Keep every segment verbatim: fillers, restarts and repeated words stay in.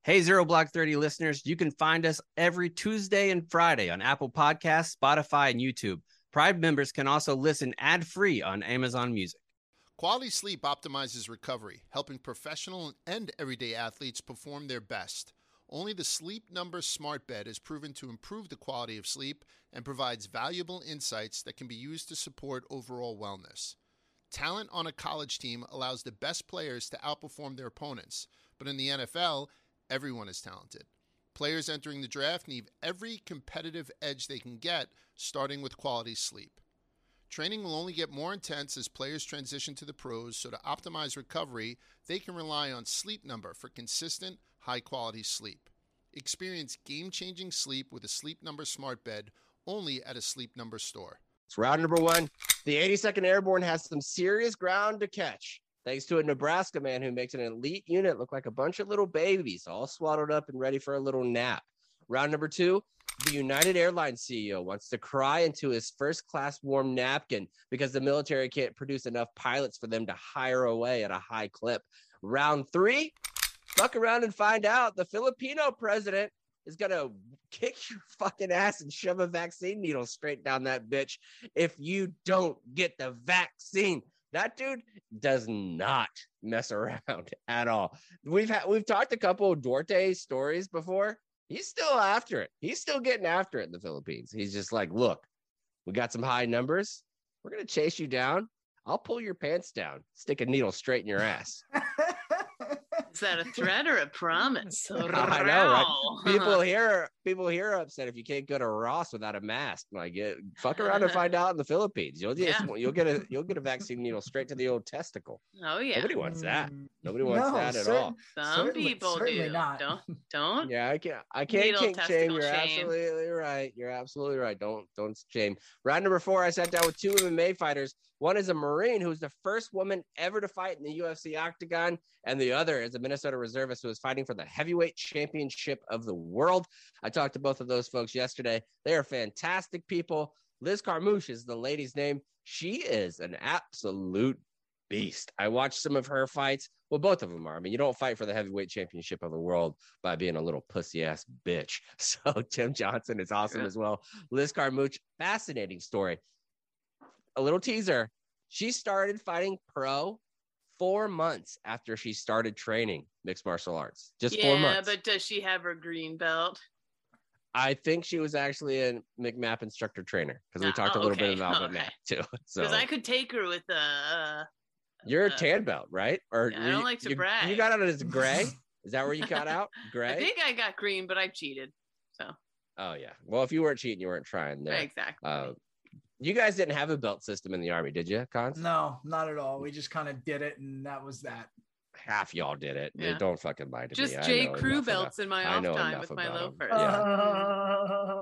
Hey, Zero Block thirty listeners, you can find us every Tuesday and Friday on Apple Podcasts, Spotify, and YouTube. Pride members can also listen ad-free on Amazon Music. Quality sleep optimizes recovery, helping professional and everyday athletes perform their best. Only the Sleep Number Smart Bed is proven to improve the quality of sleep and provides valuable insights that can be used to support overall wellness. Talent on a college team allows the best players to outperform their opponents, but in the N F L, everyone is talented. Players entering the draft need every competitive edge they can get, starting with quality sleep. Training will only get more intense as players transition to the pros, so to optimize recovery, they can rely on Sleep Number for consistent, high-quality sleep. Experience game-changing sleep with a Sleep Number Smart Bed only at a Sleep Number store. It's round number one. The eighty-second Airborne has some serious ground to catch, thanks to a Nebraska man who makes an elite unit look like a bunch of little babies, all swaddled up and ready for a little nap. Round number two, the United Airlines C E O wants to cry into his first-class warm napkin because the military can't produce enough pilots for them to hire away at a high clip. Round three, fuck around and find out. The Filipino president is going to kick your fucking ass and shove a vaccine needle straight down that bitch if you don't get the vaccine. That dude does not mess around at all. We've had we've talked a couple of Duarte stories before. He's still after it. He's still getting after it in the Philippines. He's just like, look, we got some high numbers. We're going to chase you down. I'll pull your pants down, stick a needle straight in your ass. Is that a threat or a promise? I know, right? People here, people here are upset if you can't go to Ross without a mask. Like, it, fuck around and find out in the Philippines. You'll just, yeah. you'll get a you'll get a vaccine needle straight to the old testicle. Oh yeah. Nobody wants that. Nobody wants no, that at certain, all. Some certainly, people certainly do. Not. Don't don't. Yeah, I can't. I can't Needle kink shame. You're shame. absolutely right. You're absolutely right. Don't don't shame. Round number four, I sat down with two M M A fighters. One is a Marine who's the first woman ever to fight in the U F C octagon, and the other is a Minnesota reservist who is fighting for the heavyweight championship of the world. I talked to both of those folks yesterday. They are fantastic people. Liz Carmouche is the lady's name. She is an absolute beast. I watched some of her fights. Well, both of them are. I mean, you don't fight for the heavyweight championship of the world by being a little pussy ass bitch. So Tim Johnson is awesome yeah. as well. Liz Carmouche, fascinating story. A little teaser. She started fighting pro four months after she started training mixed martial arts. Just yeah, four months. Yeah, but does she have her green belt? I think she was actually a McMap instructor trainer because we oh, talked a little okay. bit about okay. McMap too. So because I could take her with a. Uh, You're a uh, tan belt, right? Or yeah, I don't you, like to you, brag. You got out as gray. Is that where you got out? Gray. I think I got green, but I cheated. So. Oh yeah. Well, if you weren't cheating, you weren't trying. There. Exactly. Uh, you guys didn't have a belt system in the Army, did you, Cons? No, not at all. We just kind of did it, and that was that. Half y'all did it. Yeah. Don't fucking lie to just me. Just J. Crew belts enough. in my off time with my loafers. Yeah.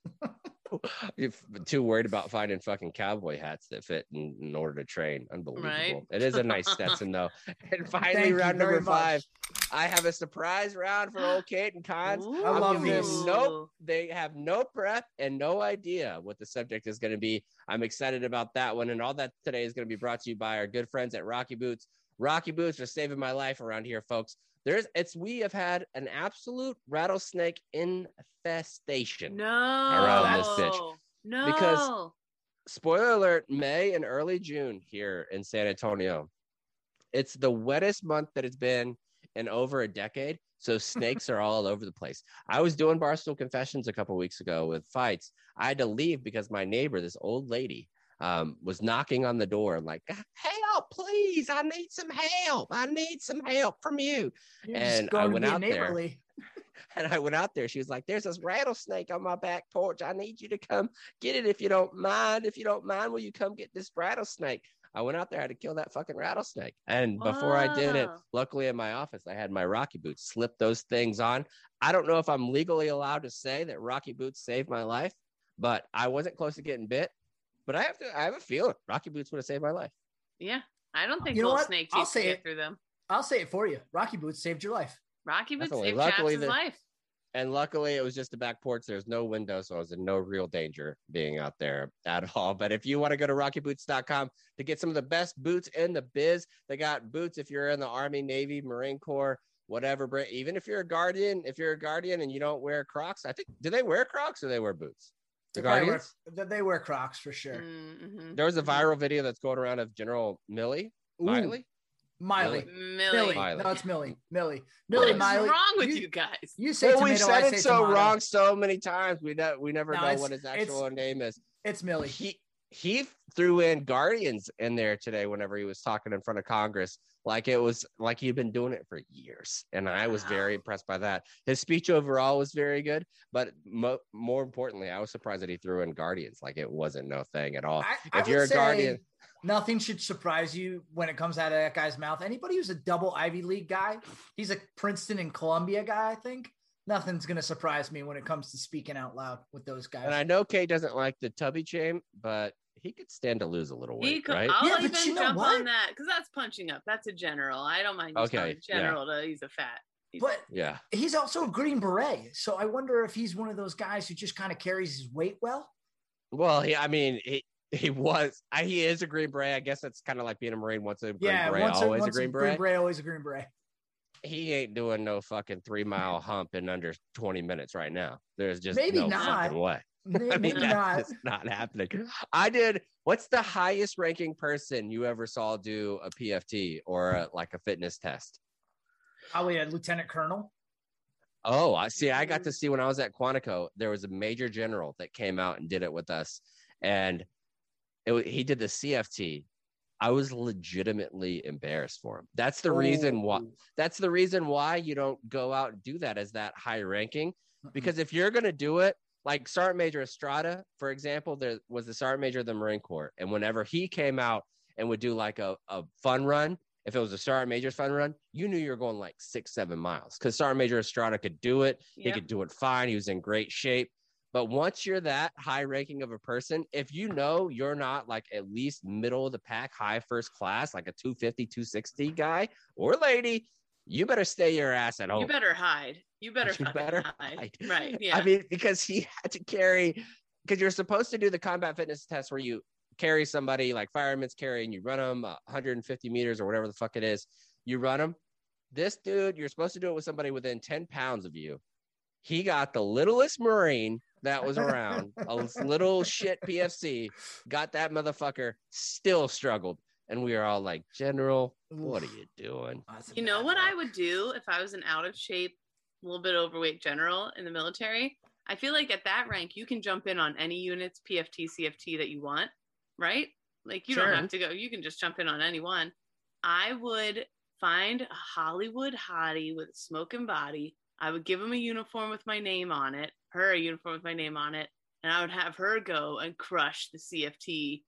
You're too worried about finding fucking cowboy hats that fit in, in order to train. Unbelievable. Right? It is a nice Stetson, though. And finally, round number five. I have a surprise round for old Kate and Cons. Ooh. I love this. Nope. They have no prep and no idea what the subject is going to be. I'm excited about that one. And all that today is going to be brought to you by our good friends at Rocky Boots. Rocky Boots are saving my life around here, folks. There's it's we have had an absolute rattlesnake infestation no, around this bitch. No, because spoiler alert, May and early June here in San Antonio, it's the wettest month that it's been in over a decade. So snakes are all over the place. I was doing Barstool Confessions a couple weeks ago with fights. I had to leave because my neighbor, this old lady, um, was knocking on the door and like, help, please. I need some help. I need some help from you. You're and I went out there and I went out there. She was like, there's this rattlesnake on my back porch. I need you to come get it. If you don't mind, if you don't mind, will you come get this rattlesnake? I went out there, I had to kill that fucking rattlesnake. And wow. before I did it, luckily in my office, I had my Rocky Boots, slip those things on. I don't know if I'm legally allowed to say that Rocky Boots saved my life, but I wasn't close to getting bit. But I have to, I have a feeling Rocky Boots would have saved my life. Yeah. I don't think you know little what? snake I'll teeth say get it through them. I'll say it for you. Rocky Boots saved your life. Rocky Boots Definitely. saved Luckily Chaps' the- life. And luckily, it was just the back porch. There's no window, so I was in no real danger being out there at all. But if you want to go to rocky boots dot com to get some of the best boots in the biz, they got boots if you're in the Army, Navy, Marine Corps, whatever brand. Even if you're a Guardian, if you're a Guardian and you don't wear Crocs, I think do they wear Crocs or they wear boots? The They probably Guardians. wear, they wear Crocs for sure. Mm-hmm. There was a viral video that's going around of General Millie. Ooh. Miley. Miley. Millie. Millie. Miley. No, it's Millie. Millie. Millie. What's Miley. wrong with you, guys? You say Well, we tomato, I said say it so tomato. wrong so many times. We ne- we never No, know it's- what his it's- actual name is. It's Millie. He he threw in Guardians in there today whenever he was talking in front of Congress, like it was like he'd been doing it for years, and I was very impressed by that. His speech overall was very good, but mo- more importantly, I was surprised that he threw in Guardians, like it wasn't no thing at all. I, I if would you're a say Guardian, nothing should surprise you when it comes out of that guy's mouth. Anybody who's a double Ivy League guy, he's a Princeton and Columbia guy, I think. Nothing's going to surprise me when it comes to speaking out loud with those guys. and I know Kay doesn't like the tubby chain, but he could stand to lose a little He weight, could, right? I'll Yeah, but even you know jump what? on that because that's punching up. That's a general. I don't mind. Okay, Okay, general to he's a fat. He's but Yeah. he's also a Green Beret. So I wonder if he's one of those guys who just kind of carries his weight well. Well, he, I mean, he he was, I, he is a Green Beret. I guess it's kind of like being a Marine. Once a Green Yeah, Beret, once, always once a Green Beret. Green Beret, always a Green Beret. He ain't doing no fucking three mile hump in under twenty minutes right now. There's just Maybe no not. fucking way. Maybe I mean, that's not. just not happening. I did. What's the highest ranking person you ever saw do a P F T or a, like a fitness test? Probably a lieutenant colonel. Oh, I see. I got to see when I was at Quantico, there was a major general that came out and did it with us. And it, wa- he did the C F T. I was legitimately embarrassed for him. That's the reason why. That's the reason why you don't go out and do that as that high ranking. Because if you're going to do it, like Sergeant Major Estrada, for example, there was the Sergeant Major of the Marine Corps. And whenever he came out and would do like a, a fun run, if it was a Sergeant Major's fun run, you knew you were going like six, seven miles because Sergeant Major Estrada could do it. He Yep. could do it fine. He was in great shape. But once you're that high ranking of a person, if you know you're not like at least middle of the pack, high first class, like a two fifty, two sixty guy or lady, you better stay your ass at home. You better hide. You better, You fucking better hide. hide. Right. Yeah. I mean, because he had to carry, because you're supposed to do the combat fitness test where you carry somebody like firemen's carry and you run them one hundred fifty meters or whatever the fuck it is. You run them. This dude, you're supposed to do it with somebody within ten pounds of you. He got the littlest Marine that was around, a little shit P F C, got that motherfucker, still struggled. And we were all like, General, what are you doing? Oh, that's a You know bad what one. I would do if I was an out of shape, a little bit overweight general in the military? I feel like at that rank, you can jump in on any units, P F T, C F T that you want, right? Like you Sure. don't have to go, you can just jump in on any one. I would find a Hollywood hottie with a smoking body. I would give him a uniform with my name on it, her a uniform with my name on it, and I would have her go and crush the C F T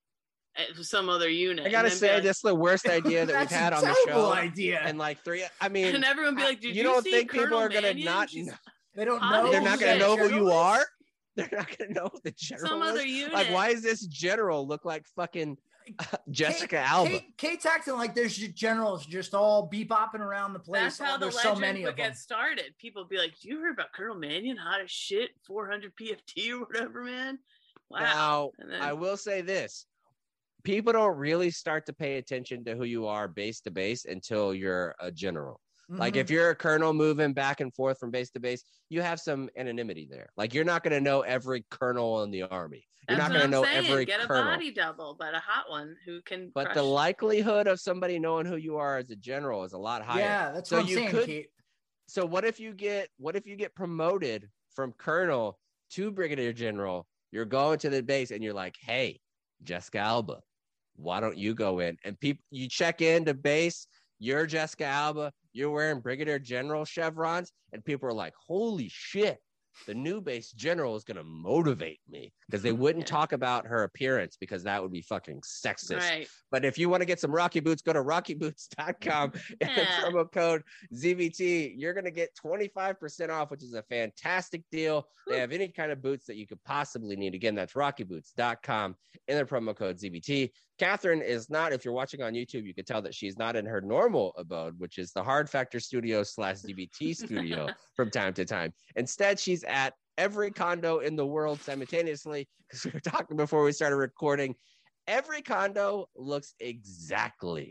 at some other unit. I gotta and then be say, like- this is the worst idea that we've That's had a on the terrible show. idea. And like three, I mean, and everyone be like, "Did you, you don't see think people Colonel are gonna Mannion?" not She's know? They don't How know. They're Oh, not who gonna that know who general you is. are. They're not gonna know who the general some is. other unit. Like, why is this general look like fucking uh, Jessica Kate, Alba? Kate, Kate's acting like there's just generals just all bebopping around the place. That's how Oh, the there's legend so many would of them. get started. People be like, "Do you hear about Colonel Mannion? Hot as shit, four hundred P F T or whatever, man." Wow. Now, And then- I will say this: people don't really start to pay attention to who you are base to base until you're a general. Like Mhm. if you're a colonel moving back and forth from base to base, you have some anonymity there. Like you're not going to know every colonel in the army. You're That's not what going I'm to know saying. every Get a colonel. body double, but a hot one who can. But crush. the likelihood of somebody knowing who you are as a general is a lot higher. Yeah, that's So what I'm you saying, could- Kate. So what if you get what if you get promoted from colonel to brigadier general? You're going to the base and you're like, "Hey, Jessica Alba, why don't you go in?" And people, you check into base. You're Jessica Alba. You're wearing brigadier general chevrons, and people are like, "Holy shit! The new base general is going to motivate me," because they wouldn't Yeah. talk about her appearance because that would be fucking sexist. Right. But if you want to get some Rocky Boots, go to rocky boots dot com and the Yeah. promo code Z V T. You're going to get twenty-five percent off, which is a fantastic deal. They have any kind of boots that you could possibly need. Again, that's rocky boots dot com in the promo code Z V T. Catherine is not, if you're watching on YouTube, you can tell that she's not in her normal abode, which is the Hard Factor Studio slash Z V T studio from time to time. Instead, she's at every condo in the world simultaneously, because we were talking before we started recording. Every condo looks exactly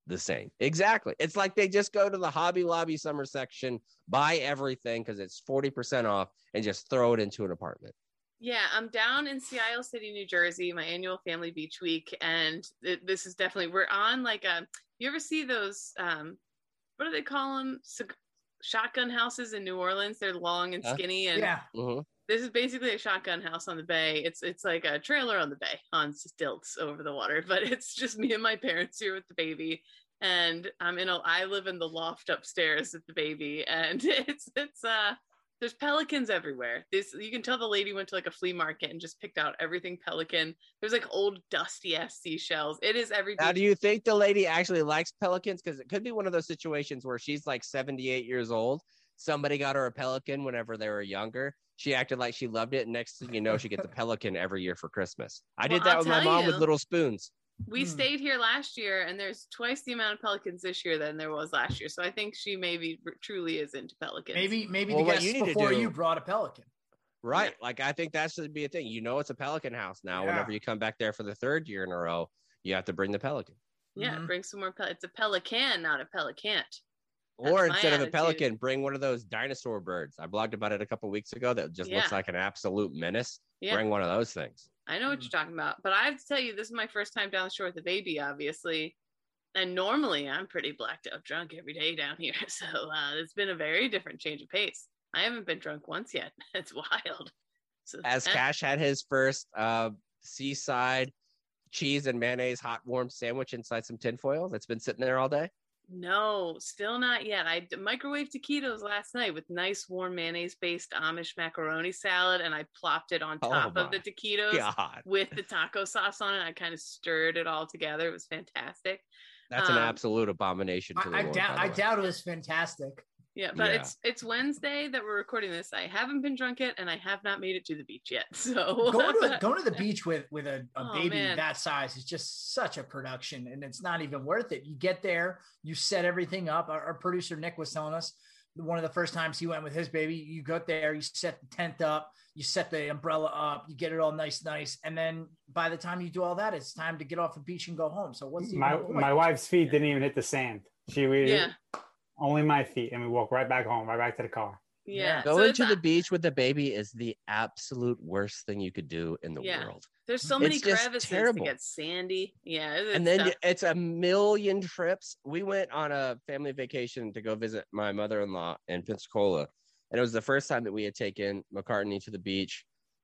the same. Exactly. It's like they just go to the Hobby Lobby summer section, buy everything because it's forty percent off, and just throw it into an apartment. Yeah, I'm down in Sea Isle City, New Jersey, my annual family beach week. And it, this is definitely, we're on like a, you ever see those, um, what do they call them? Shotgun houses in New Orleans. They're long and skinny. And Yeah. Mm-hmm. this is basically a shotgun house on the bay. It's it's like a trailer on the bay on stilts over the water, but it's just me and my parents here with the baby. And I'm in a, I live in the loft upstairs with the baby, and it's, it's, uh, there's pelicans everywhere. This, you can tell the lady went to like a flea market and just picked out everything pelican. There's like old dusty ass seashells. It is everything. Now, do you think the lady actually likes pelicans? Because it could be one of those situations where she's like seventy-eight years old. Somebody got her a pelican whenever they were younger. She acted like she loved it. And next thing you know, she gets a pelican every year for Christmas. I Well, did that I'll with my tell mom you. with little spoons. We Hmm. stayed here last year, and there's twice the amount of pelicans this year than there was last year. So I think she maybe r- truly is into pelicans. Maybe maybe Well, the what guests you need to before do- you brought a pelican. Right. Like, I think that should be a thing. You know, it's a pelican house now. Yeah. Whenever you come back there for the third year in a row, you have to bring the pelican. Yeah, Mhm. bring some more. Pel- it's a pelican, not a pelicant. Or That's my instead of a attitude. pelican, bring one of those dinosaur birds. I blogged about it a couple weeks ago that just looks Yeah. like an absolute menace. Yeah. Bring one of those things. I know what you're talking about, but I have to tell you, this is my first time down the shore with the baby, obviously. And normally I'm pretty blacked out drunk every day down here. So uh, it's been a very different change of pace. I haven't been drunk once yet. It's wild. So, As eh, Cash had his first uh, seaside cheese and mayonnaise hot warm sandwich inside some tinfoil that's been sitting there all day. No, still not yet. I d- microwaved taquitos last night with nice warm mayonnaise based Amish macaroni salad, and I plopped it on Oh top of my the taquitos God, with the taco sauce on it. I kind of stirred it all together. It was fantastic. that's an Um, absolute abomination to the I, I Lord. doubt by I the way. doubt it was fantastic. Yeah, but Yeah. it's it's Wednesday that we're recording this. I haven't been drunk yet, and I have not made it to the beach yet. So Going to going to the beach with with a, a Oh, baby man. that size is just such a production, and it's not even worth it. You get there, you set everything up. Our, our producer Nick was telling us one of the first times he went with his baby. You go there, you set the tent up, you set the umbrella up, you get it all nice, nice, and then by the time you do all that, it's time to get off the beach and go home. So what's the My point? my wife's feet didn't even hit the sand. She we yeah, only my feet, and we walked right back home, right back to the car. yeah. Go So Going it's to the a- beach with the baby is the absolute worst thing you could do in the Yeah. world. There's so many It's just crevices terrible. to get sandy. Yeah, it's And then tough. it's a million trips. We went on a family vacation to go visit my mother-in-law in Pensacola, and it was the first time that we had taken McCartney to the beach.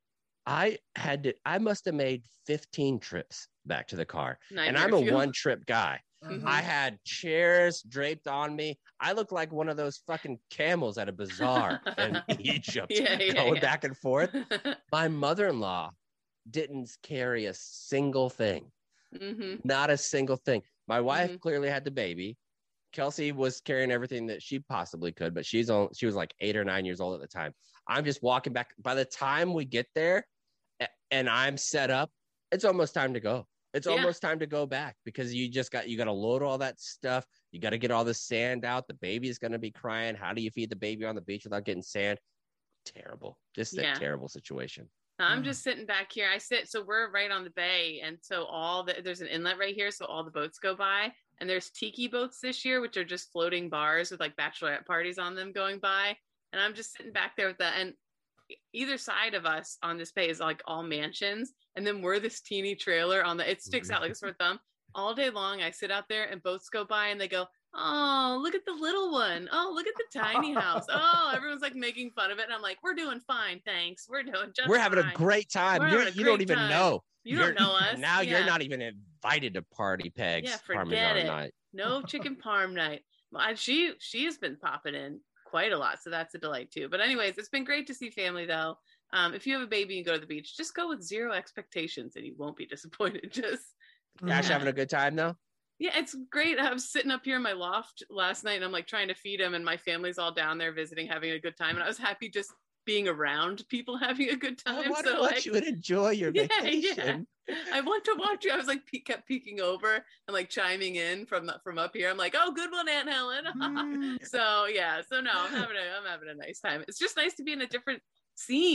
I had to, I must have made fifteen trips back to the car, and Nightmare I'm a fuel. one-trip guy. Mhm. I had chairs draped on me. I look like one of those fucking camels at a bazaar in Egypt, Yeah, yeah, going yeah. back and forth. My mother-in-law didn't carry a single thing. hmm Not a single thing. My wife Mhm. clearly had the baby. Kelsey was carrying everything that she possibly could, but she's on. She was like eight or nine years old at the time. I'm just walking back. By the time we get there, a- and I'm set up, it's almost time to go. It's Yeah. almost time to go back because you just got you got to load all that stuff. You got to get all the sand out. The baby is going to be crying. How do you feed the baby on the beach without getting sand? Terrible. Just a Yeah. terrible situation. I'm Mm. just sitting back here. I sit, so we're right on the bay, and so all the there's an inlet right here, so all the boats go by. And there's tiki boats this year, which are just floating bars with like bachelorette parties on them going by. And I'm just sitting back there with that. And either side of us on this bay is like all mansions, and then we're this teeny trailer on the. It sticks out like a sore thumb. All day long, I sit out there, and boats go by, and they go, "Oh, look at the little one! Oh, look at the tiny house! Oh, everyone's like making fun of it." And I'm like, "We're doing fine, thanks. We're doing just We're having fine. a great time. We're You're, having a you don't great even time. know. You You're- don't know us. Now Yeah. you're not even invited to party pegs. Yeah, forget Parmesan it. night. No chicken parm night." Well, I- she she has been popping in quite a lot, so that's a delight too. But anyways, it's been great to see family though. Um, if you have a baby and go to the beach, just go with zero expectations and you won't be disappointed. Just Cash Yeah. having a good time though. yeah, it's great. I was sitting up here in my loft last night and I'm like trying to feed him, and my family's all down there visiting, having a good time, and I was happy just being around people having a good I time. want So to watch like, you and enjoy your Yeah, vacation. I want to watch you. I was like, pe- kept peeking over and like chiming in from the, from up here. I'm like, "Oh, good one, Aunt Helen." Mm. So yeah, so no, I'm having a I'm having a nice time. It's just nice to be in a different scene.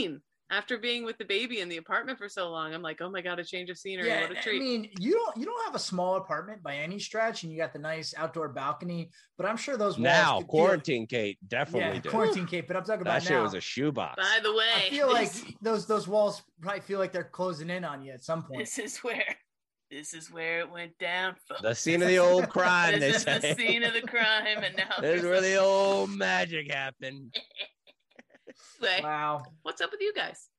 After being with the baby in the apartment for so long, I'm like, oh my God, a change of scenery. Yeah, What a treat. I mean, you don't you don't have a small apartment by any stretch, and you got the nice outdoor balcony, but I'm sure those walls Now, could quarantine Kate feel, definitely yeah, did. quarantine Kate, but I'm talking That about shit now. was a shoebox. By the way, I feel like this, those those walls probably feel like they're closing in on you at some point. this is where this is where it went down, folks. The scene of the old crime. This they is the say. scene of the crime, and now This is there's where a- the old magic happened. Anyway, Wow. what's up with you guys?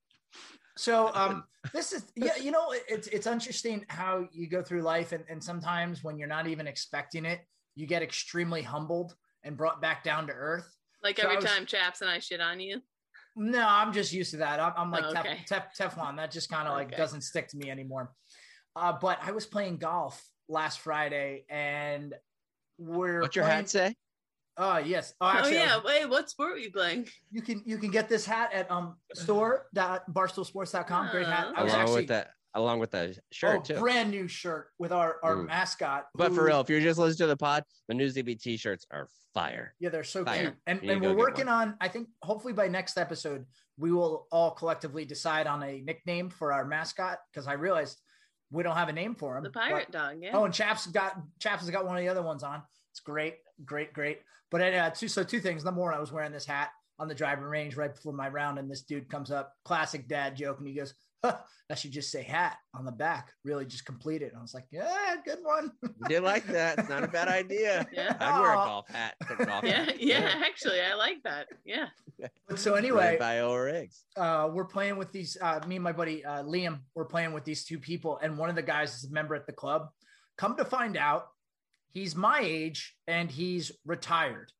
So um, this is yeah, you know, it's it's interesting how you go through life, and, and sometimes when you're not even expecting it, you get extremely humbled and brought back down to earth. Like So every I was- time Chaps and I shit on you. No, I'm just used to that. I'm, I'm like Oh, tef- okay. tef- Teflon. That just kind of like Okay. doesn't stick to me anymore. Uh, but I was playing golf last Friday, and we're What's your playing- hat say? Oh yes. Oh, Oh actually, I yeah, was- wait, what sport were you playing? you can you can get this hat at um store dot barstool sports dot com. Great hat. I was Along actually with that, along with the shirt oh, too. brand new shirt with our our Mm. mascot. But for who- real, if you're just listening to the pod, the New Z B t-shirts are fire. Yeah, they're so Fire. cute. And, You need and to we're go get working on, I think, hopefully by next episode, we will all collectively decide on a nickname for our mascot, because I realized we don't have a name for him. The but- pirate dog, yeah. Oh, and Chaps got Chaps has got one of the other ones on. It's great, great, great. But uh, two, so two things. Number one, I was wearing this hat on the driving range right before my round, and this dude comes up, classic dad joke, and he goes, huh, "I should just say hat on the back. Really, just complete it." And I was like, "Yeah, good one." Did like that. It's not a bad idea. Yeah. I'd wear a Aw. golf hat. A golf yeah, hat. yeah, actually, I like that. Yeah. But so anyway, Right by O Riggs. uh, we're playing with these, uh, me and my buddy uh, Liam, we're playing with these two people, and one of the guys is a member at the club. Come to find out, he's my age and he's retired.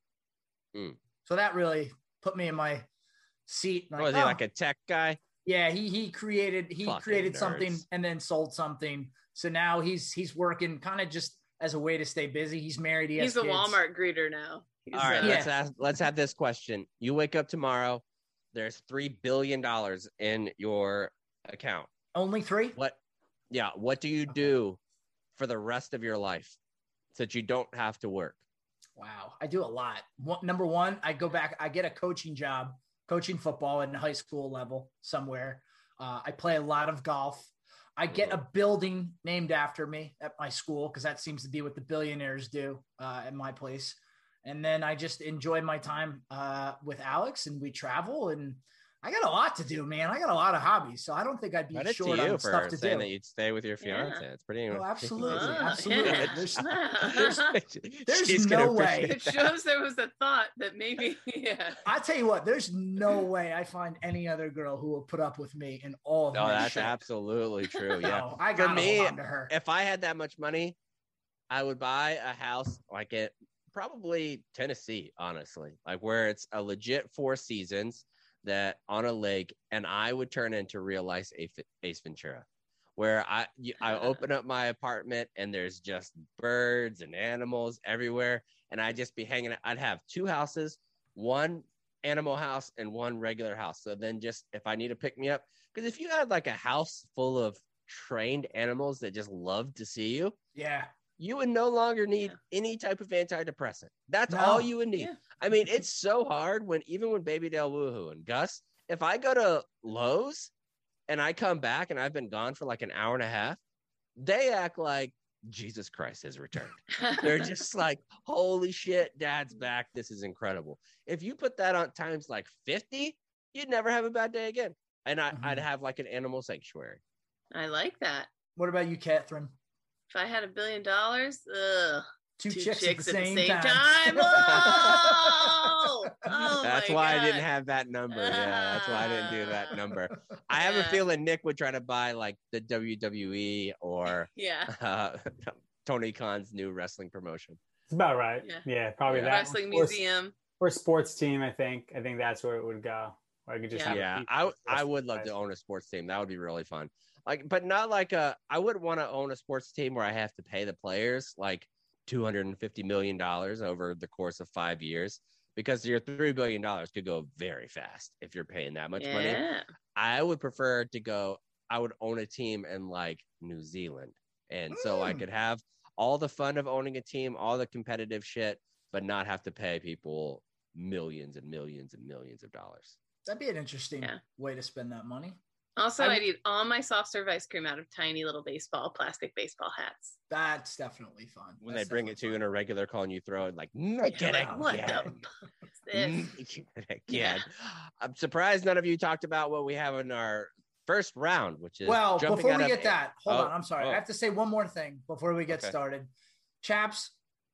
Mm. So that really put me in my seat. Oh, is he oh, like a tech guy? yeah, he he created he Fucking created nerds. something and then sold something. So now he's he's working kind of just as a way to stay busy. He's married. He has He's a kids. Walmart greeter now. He's, All right, uh, let's ask. Let's have this question. You wake up tomorrow. There's three billion dollars in your account. Only three. What? Yeah. What do you do for the rest of your life so that you don't have to work? Wow, I do a lot. One, number one, I go back, I get a coaching job, coaching football in high school level somewhere. Uh, I play a lot of golf. I get a building named after me at my school, because that seems to be what the billionaires do uh, at my place. And then I just enjoy my time uh, with Alex, and we travel, and I got a lot to do, man. I got a lot of hobbies, so I don't think I'd be Credit to short you on for stuff to saying do. that you'd stay with your Yeah. fiance. It's pretty. Oh, absolutely, Ah, absolutely. yeah. There's, there's there's She's gonna no way. appreciate it that. shows there was a thought that maybe, yeah. I tell you what, there's no way I find any other girl who will put up with me in all of No, my that's shit. absolutely true. Yeah. No, I For gotta me, hold on to her. If I had that much money, I would buy a house like it, probably Tennessee, honestly, like where it's a legit Four Seasons that on a lake, and I would turn into real life Ace Ventura, where I you, I open up my apartment and there's just birds and animals everywhere, and I'd just be hanging out. I'd have two houses, one animal house and one regular house. So then just if I need to pick me up, because if you had like a house full of trained animals that just love to see you, Yeah. you would no longer need any type of antidepressant. That's No. all you would need. Yeah. I mean, it's so hard when even when Baby Dale Woohoo and Gus, if I go to Lowe's and I come back and I've been gone for like an hour and a half, they act like Jesus Christ has returned. They're just like, holy shit, dad's back. This is incredible. If you put that on times like fifty, you'd never have a bad day again. And I, Mhm. I'd have like an animal sanctuary. I like that. What about you, Catherine? If I had a billion dollars, ugh. Two, Two chicks, chicks at the same, time. time. Oh! Oh That's my why I God. didn't have that number. Yeah, that's why I didn't do that number. I have a Yeah. feeling Nick would try to buy like the W W E or Yeah. uh, Tony Khan's new wrestling promotion. It's about right. Yeah. Yeah, probably Yeah. that. Wrestling or, museum. or sports team. I think. I think that's where it would go. Or I could just Yeah. have. a Yeah, piece I of I wrestling would love guys. to own a sports team. That would be really fun. Like, but not like a. I wouldn't want to own a sports team where I have to pay the players like two hundred and fifty million dollars over the course of five years, because your three billion dollars could go very fast if you're paying that much money. Yeah. I would prefer to go. I would own a team in like New Zealand, and so I Mm. could have all the fun of owning a team, all the competitive shit, but not have to pay people millions and millions and millions of dollars. That'd be an interesting Yeah. way to spend that money. Also, I I'd would- eat all my soft serve ice cream out of tiny little baseball, plastic baseball hats. That's definitely fun. When That's they bring it to you in definitely a regular call and you throw it like, make You're it like, what again. the fuck is this? Make it Yeah. again. I'm surprised none of you talked about what we have in our first round, which is Well, jumping before out we of get a- that, hold Oh, on. I'm sorry. oh. I have to say one more thing before we get Okay. started. Chaps,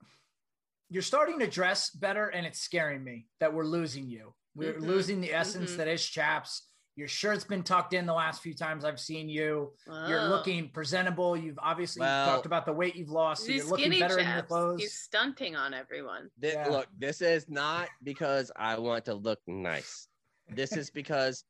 you're starting to dress better, and it's scaring me that we're losing you. We're Mhm. losing the essence Mhm. that is Chaps. Your shirt's been tucked in the last few times I've seen you. You're Whoa. looking presentable. You've obviously Well- talked about the weight you've lost. So He's you're looking skinny better in your chaps. clothes. He's stunting on everyone. Thi- Yeah. Look, this is not because I want to look nice. This is because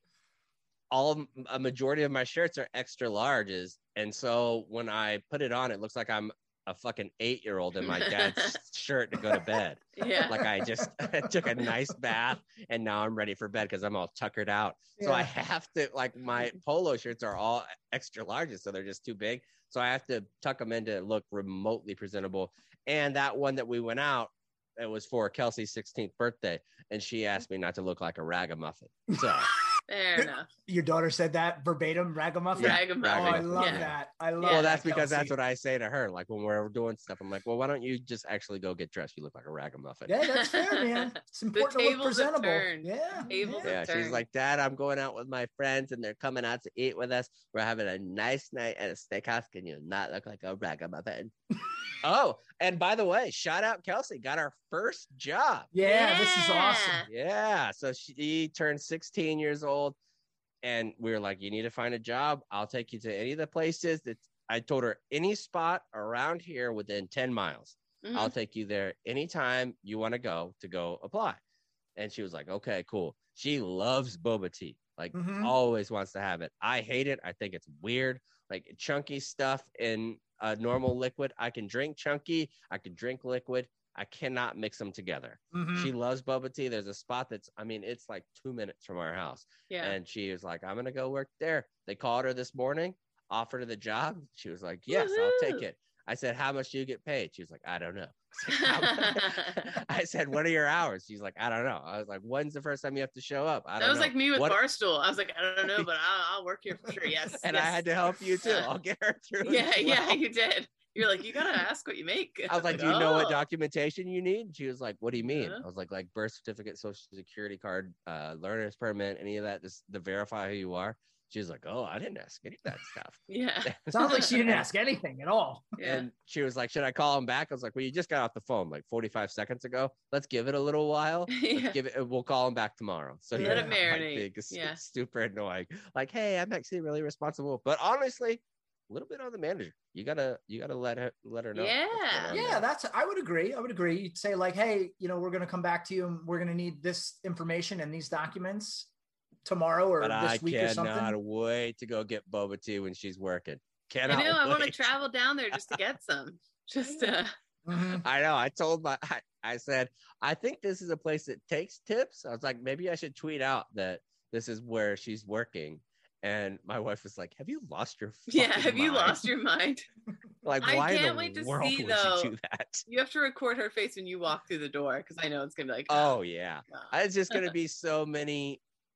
all a majority of my shirts are extra larges, and so when I put it on, it looks like I'm a fucking eight year old in my dad's shirt to go to bed. Yeah. Like I just took a nice bath and now I'm ready for bed because I'm all tuckered out. So I Yeah. have to, like, my polo shirts are all extra larges, so they're just too big. So I have to tuck them in to look remotely presentable. And that one that we went out, it was for Kelsey's sixteenth birthday, and she asked me not to look like a ragamuffin. So Fair enough. Your daughter said that verbatim, ragamuffin. Yeah, Ragamuffin. Oh, I ragamuffin, love yeah. that. I love. well, that, that's because Kelsey. that's what I say to her. Like when we're doing stuff, I'm like, well, why don't you just actually go get dressed? You look like a ragamuffin. Yeah, that's fair, man. It's important to look tables have presentable. turned. Yeah. Tables yeah. Yeah, she's turn. like, Dad, I'm going out with my friends and they're coming out to eat with us. We're having a nice night at a steakhouse. Can you not look like a ragamuffin? Oh, and by the way, shout out Kelsey, got our first job. Yeah, this is awesome. Yeah, so she turned sixteen years old, and we were like, you need to find a job. I'll take you to any of the places that I told her, any spot around here within ten miles. Mhm. I'll take you there anytime you want to go to go apply. And she was like, okay, cool. She loves boba tea, like Mhm. always wants to have it. I hate it. I think it's weird, like chunky stuff in a normal liquid. I can drink chunky, I can drink liquid. I cannot mix them together. Mhm. She loves boba tea. There's a spot that's, I mean, it's like two minutes from our house. Yeah. And she was like, I'm going to go work there. They called her this morning, offered her the job. She was like, yes, I'll take Woohoo. it. I said, how much do you get paid? She was like, I don't know. I said, what are your hours? She's like, I don't know. I was like, when's the first time you have to show up? I don't That was know. like me with What- Barstool. I was like, I don't know, but I'll, I'll work here for sure. Yes. And yes. I had to help you too. Uh, I'll get her through. Yeah, as yeah, well. you did. You're like, you gotta ask what you make. I was like, do you know what "Oh." documentation you need? And she was like, what do you mean? Yeah. I was like, like birth certificate, social security card, uh, learner's permit, any of that, just to verify who you are. She was like, oh, I didn't ask any of that stuff. Yeah, Sounds like she didn't ask anything at all. yeah. And she was like, should I call him back? I was like, well, you just got off the phone like forty-five seconds ago. Let's give it a little while. yeah. Let's give it, we'll call him back tomorrow. So Let you're it not, like, marinate. being s- Yeah. super annoying. Like, hey, I'm actually really responsible. But honestly, a little bit on the manager. You gotta, you gotta let her, let her know. what's going Yeah. on Yeah, there. that's. I would agree. I would agree. You'd say like, hey, you know, we're going to come back to you, and we're going to need this information and these documents tomorrow or But this I week or cannot something. wait to go get boba tea when she's working. I Cannot know. I want to wait. travel down there just to get some. Just uh, Mhm. I know. I told my, I, I said, I think this is a place that takes tips. I was like, maybe I should tweet out that this is where she's working. And my wife was like, have you lost your yeah. fucking Have you mind? lost your mind? Like, I why in can't the wait to world see, would though. you do that? You have to record her face when you walk through the door because I know it's gonna be like, Oh, yeah. God. It's just going to be so many.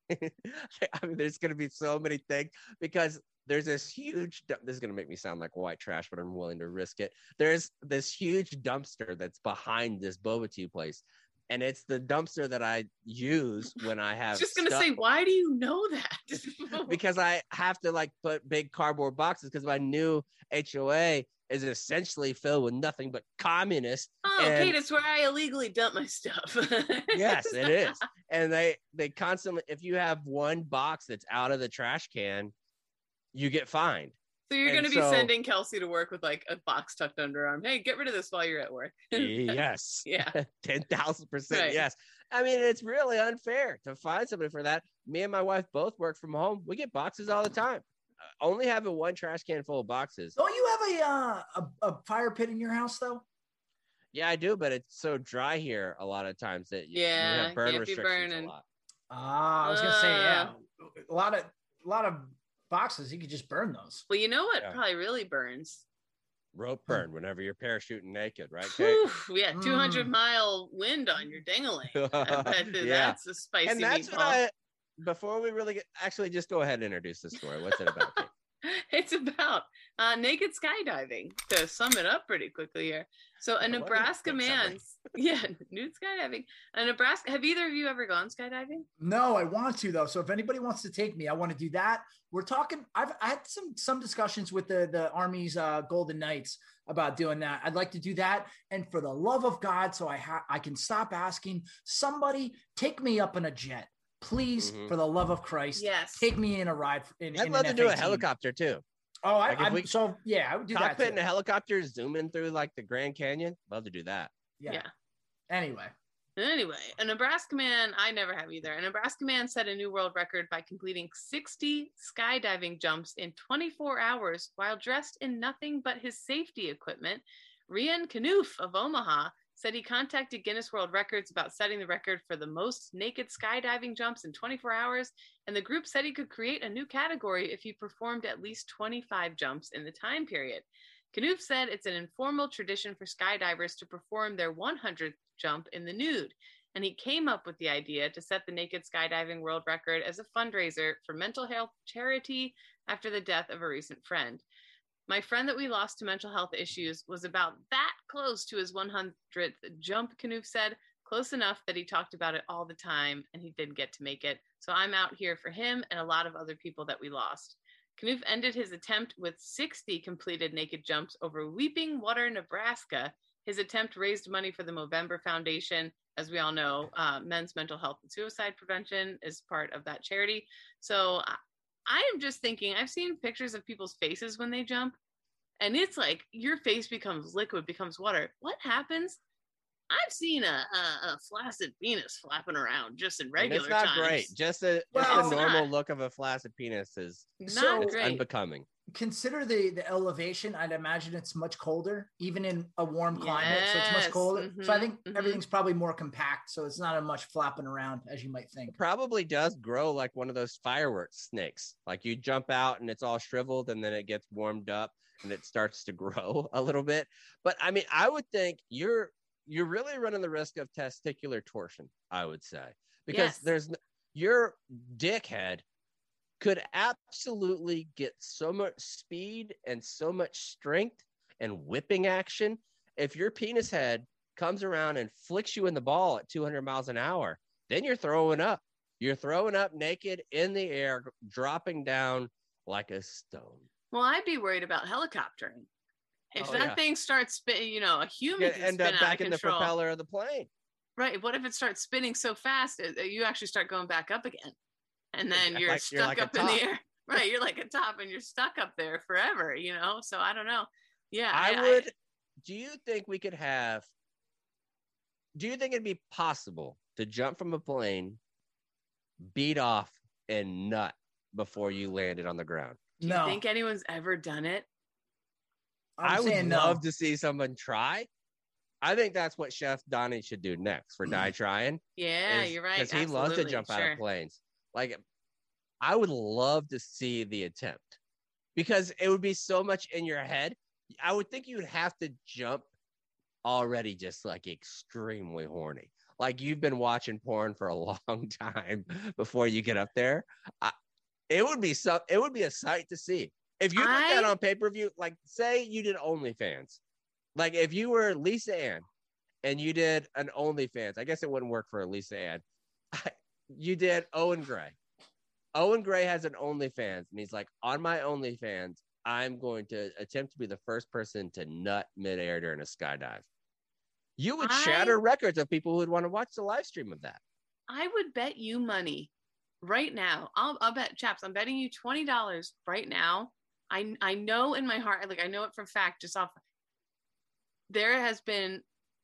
I mean, there's going to be so many things because there's this huge, du- this is going to make me sound like white trash, but I'm willing to risk it. There's this huge dumpster that's behind this boba tea place. And it's the dumpster that I use when I I have was just gonna stuff- say, why do you know that? because I have to like put big cardboard boxes because my new H O A is essentially filled with nothing but communists. oh, okay, and- that's where I illegally dump my stuff. Yes, it is. And they they constantly, if you have one box that's out of the trash can, you get fined. So you're And going to be so- sending Kelsey to work with like a box tucked under her arm. Hey, get rid of this while you're at work. Yes. Yeah. ten thousand percent Right. yes. I mean, it's really unfair to find somebody for that. Me and my wife both work from home. We get boxes all the time. Uh, only having one trash can full of boxes. Don't you have a, uh, a a fire pit in your house though? Yeah, I do, but it's so dry here a lot of times that you, Yeah, you have burn can't be restrictions burning. a lot. Ah, I was gonna say yeah. Uh. A lot of a lot of boxes. You could just burn those. Well, you know what Yeah. probably really burns? Rope burn whenever you're parachuting naked, right, Kate? Whew, yeah, two hundred Mm. mile wind on your dingling. I bet that Yeah. that's a spicy And that's meatball. what I before we really get, actually, just go ahead and introduce the story. What's it about? Kate? It's about uh, naked skydiving, to sum it up pretty quickly here. So a Yeah, what a Nebraska quick summary. man's, yeah, nude skydiving. A Nebraska, have either of you ever gone skydiving? No, I want to though. So if anybody wants to take me, I want to do that. We're talking. I've I had some some discussions with the the Army's uh, Golden Knights about doing that. I'd like to do that, and for the love of God, so I ha- I can stop asking somebody take me up in a jet, please, Mhm. for the love of Christ. Yes. Take me in a ride. In, I'd in love an to do a F eighteen. helicopter too. Oh, I, Like, if I'm, we- so yeah, I would do that. Cockpit Too. and a helicopter zooming through like the Grand Canyon. Love to do that. Yeah. Yeah. Anyway, Anyway, a Nebraska man, I never have either. A Nebraska man set a new world record by completing sixty skydiving jumps in twenty-four hours while dressed in nothing but his safety equipment. Rian Knuth of Omaha said he contacted Guinness World Records about setting the record for the most naked skydiving jumps in twenty-four hours, and the group said he could create a new category if he performed at least twenty-five jumps in the time period. Knuth said it's an informal tradition for skydivers to perform their one hundredth jump in the nude, and he came up with the idea to set the naked skydiving world record as a fundraiser for mental health charity after the death of a recent friend. My friend that we lost to mental health issues was about that close to his one hundredth jump, Knuth said, close enough that he talked about it all the time, and he didn't get to make it. So I'm out here for him and a lot of other people that we lost. Knuth ended his attempt with sixty completed naked jumps over Weeping Water, Nebraska. His attempt raised money for the Movember Foundation. As we all know, uh, men's mental health and suicide prevention is part of that charity. So I, I am just thinking, I've seen pictures of people's faces when they jump, and it's like your face becomes liquid, becomes water. What happens? I've seen a, a, a flaccid penis flapping around just in And regular it's not times. great. Just a Well, just it's the normal not. look of a flaccid penis is Not So- it's great. unbecoming. consider the the elevation. I'd imagine it's much colder, even in a warm climate. So it's Yes. much colder. So I Mhm, think mhm. everything's probably more compact. So it's not as much flapping around as you might think. Probably does grow like one of those fireworks snakes. Like you jump out and it's all shriveled and then it gets warmed up and it starts to grow a little bit. But I mean, I would think you're you're really running the risk of testicular torsion, I would say, because Yes. there's n- your dickhead could absolutely get so much speed and so much strength and whipping action. If your penis head comes around and flicks you in the ball at two hundred miles an hour, then you're throwing up. You're throwing up naked in the air, dropping down like a stone. Well, I'd be worried about helicoptering. If Oh, that yeah. thing starts spinning, you know, a human You can end spin up out back of in the control. propeller of the plane. Right. What if it starts spinning so fast that you actually start going back up again? And then Yeah, you're like- stuck you're like a up in the top. air. Right. You're like a top and you're stuck up there forever, you know? So I don't know. Yeah. I would. Do you think we could have? Do you think it'd be possible to jump from a plane, beat off, and nut before you landed on the ground? Do you No, think anyone's ever done it? I'm I would saying love no. to see someone try. I think that's what Chef Donnie should do next for Die Trying. Yeah, you're right. Because he loves to Absolutely. jump out Sure. of planes. Like, I would love to see the attempt because it would be so much in your head. I would think you'd have to jump already just like extremely horny. Like you've been watching porn for a long time before you get up there. I, it would be some. It would be a sight to see. If you put that I- on pay per view, like say you did OnlyFans, like if you were Lisa Ann and you did an OnlyFans, I guess it wouldn't work for Lisa Ann. You did Owen Gray. Owen Gray has an OnlyFans, and he's like, on my OnlyFans, I'm going to attempt to be the first person to nut midair during a skydive. You would I- shatter records of people who would want to watch the live stream of that. I would bet you money right now. I'll, I'll bet, chaps, I'm betting you twenty dollars right now. I, I know in my heart, like I know it for fact, just off. There has been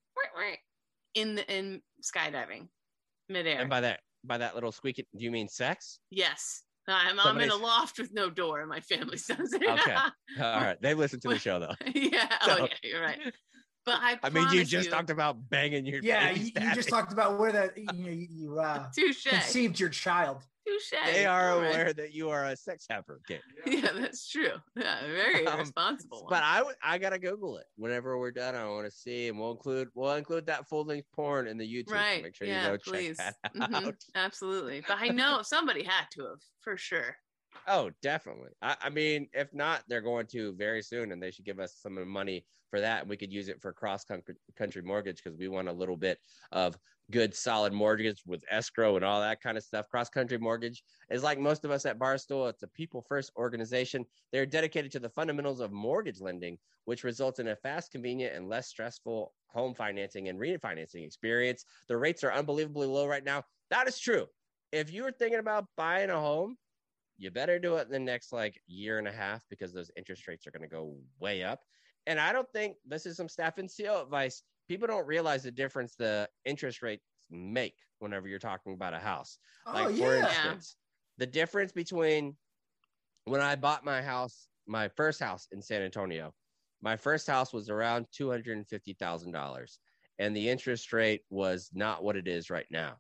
in the in skydiving midair. And by that, by that little squeaky, do you mean sex? Yes. I'm, I'm in Somebody's- a loft with no door and my family does it. Okay. All right, they listen to the show though. yeah. So- Oh, yeah, you're right. But I I mean, you promise just talked about banging your Yeah, baby you, you daddy. just talked about where that you know, you uh, touche. conceived your child. Touche. touche. They are All right. aware that you are a sex fabricator. Yeah, that's true. Yeah, very Um, responsible. But I would, I gotta Google it whenever we're done. I want to see, and we'll include, we'll include that full length porn in the YouTube. So right. make sure yeah, you go please. check that Mhm, out. absolutely. But I know somebody had to have for sure. Oh, definitely. I, I mean, if not, they're going to very soon, and they should give us some money for that. And we could use it for cross country mortgage because we want a little bit of good, solid mortgage with escrow and all that kind of stuff. Cross country mortgage is like most of us at Barstool. It's a people first organization. They're dedicated to the fundamentals of mortgage lending, which results in a fast, convenient, and less stressful home financing and refinancing experience. The rates are unbelievably low right now. That is true. If you were thinking about buying a home, you better do it in the next like year and a half because those interest rates are going to go way up. And I don't think this is some staff and C E O advice. People don't realize the difference the interest rates make whenever you're talking about a house. Oh, like, yeah. for instance, the difference between when I bought my house, my first house in San Antonio, my first house was around two hundred fifty thousand dollars. And the interest rate was not what it is right now.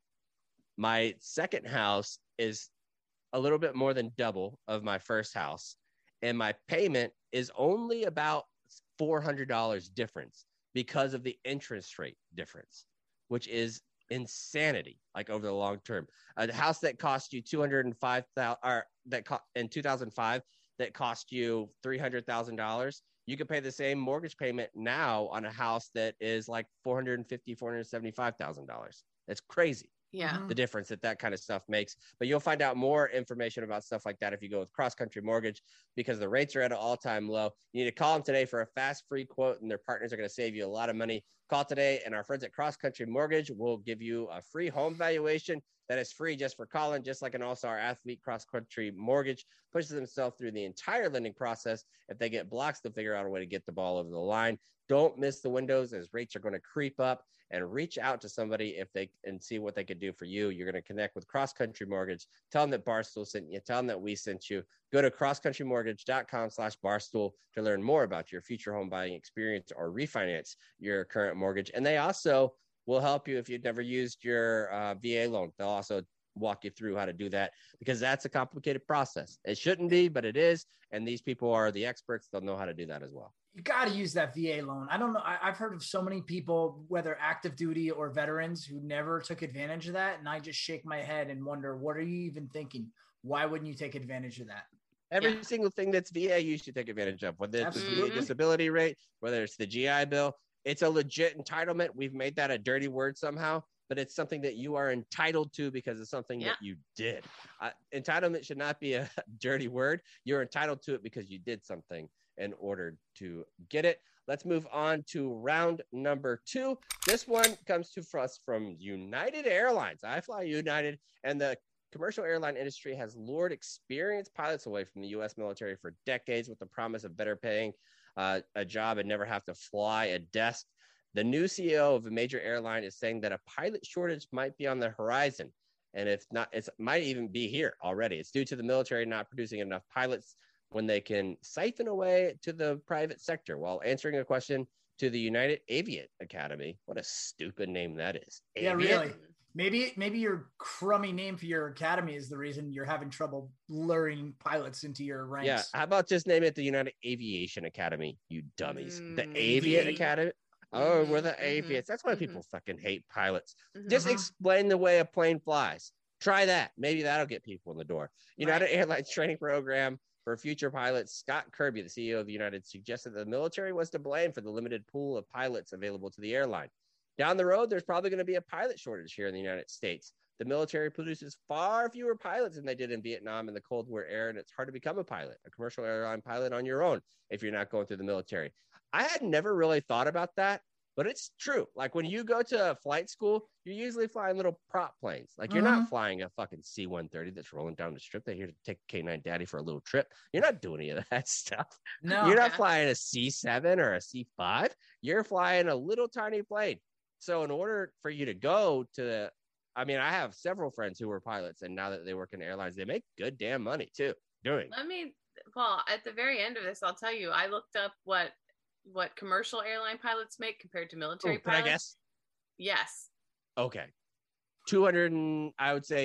My second house is a little bit more than double of my first house. And my payment is only about four hundred dollars difference because of the interest rate difference, which is insanity. Like over the long term, a house that cost you two hundred five thousand dollars or that co- in two thousand five that cost you three hundred thousand dollars, you can pay the same mortgage payment now on a house that is like four hundred fifty thousand dollars, four hundred seventy-five thousand dollars. That's crazy. Yeah. Mhm. The difference that that kind of stuff makes. But you'll find out more information about stuff like that if you go with Cross Country Mortgage because the rates are at an all-time low. You need to call them today for a fast, free quote, and their partners are going to save you a lot of money. Call today, and our friends at Cross Country Mortgage will give you a free home valuation that is free just for calling, just like an all-star athlete. Cross Country Mortgage pushes themselves through the entire lending process. If they get blocks, they'll figure out a way to get the ball over the line. Don't miss the windows as rates are going to creep up. And reach out to somebody if they and see what they could do for you. You're going to connect with Cross Country Mortgage. Tell them that Barstool sent you. Tell them that we sent you. Go to crosscountrymortgage.com slash Barstool to learn more about your future home buying experience or refinance your current mortgage. And they also will help you if you've never used your uh, V A loan. They'll also walk you through how to do that because that's a complicated process. It shouldn't be, but it is. And these people are the experts. They'll know how to do that as well. You got to use that V A loan. I don't know. I, I've heard of so many people, whether active duty or veterans, who never took advantage of that. And I just shake my head and wonder, what are you even thinking? Why wouldn't you take advantage of that? Every Yeah. single thing that's V A, you should take advantage of, whether it's the V A Absolutely. disability rate, whether it's the G I Bill. It's a legit entitlement. We've made that a dirty word somehow, but it's something that you are entitled to because it's something Yeah. that you did. Uh, entitlement should not be a dirty word. You're entitled to it because you did something in order to get it. Let's move on to round number two. This one comes to us from United Airlines. I fly United, and the commercial airline industry has lured experienced pilots away from the U S military for decades with the promise of better paying uh, a job and never have to fly a desk. The new C E O of a major airline is saying that a pilot shortage might be on the horizon. And if not, it might even be here already. It's due to the military not producing enough pilots when they can siphon away to the private sector while answering a question to the United Aviate Academy. What a stupid name that is. Yeah, Aviate? really. Maybe maybe your crummy name for your academy is the reason you're having trouble luring pilots into your ranks. Yeah. How about just name it the United Aviation Academy, you dummies? the Mm, Aviate maybe. Academy? Oh, we're the Mhm, Aviates. That's why mhm. people fucking hate pilots. Mhm. Just Uh-huh. explain the way a plane flies. Try that. Maybe that'll get people in the door. United Right. Airlines training program for future pilots. Scott Kirby, the C E O of United, suggested that the military was to blame for the limited pool of pilots available to the airline. Down the road, there's probably going to be a pilot shortage here in the United States. The military produces far fewer pilots than they did in Vietnam in the Cold War era, and it's hard to become a pilot, a commercial airline pilot on your own if you're not going through the military. I had never really thought about that, but it's true. Like when you go to flight school, you're usually flying little prop planes. Like you're Mhm. not flying a fucking C one thirty that's rolling down the strip. They're here to take K nine Daddy for a little trip. You're not doing any of that stuff. No. You're not Yeah. flying a C seven or a C five. You're flying a little tiny plane. So in order for you to go to the, I mean, I have several friends who were pilots, and now that they work in airlines, they make good damn money too doing. Let me, Paul, at the very end of this, I'll tell you, I looked up what what commercial airline pilots make compared to military Oh, can I pilots. guess? Yes. Okay. two hundred, and I would say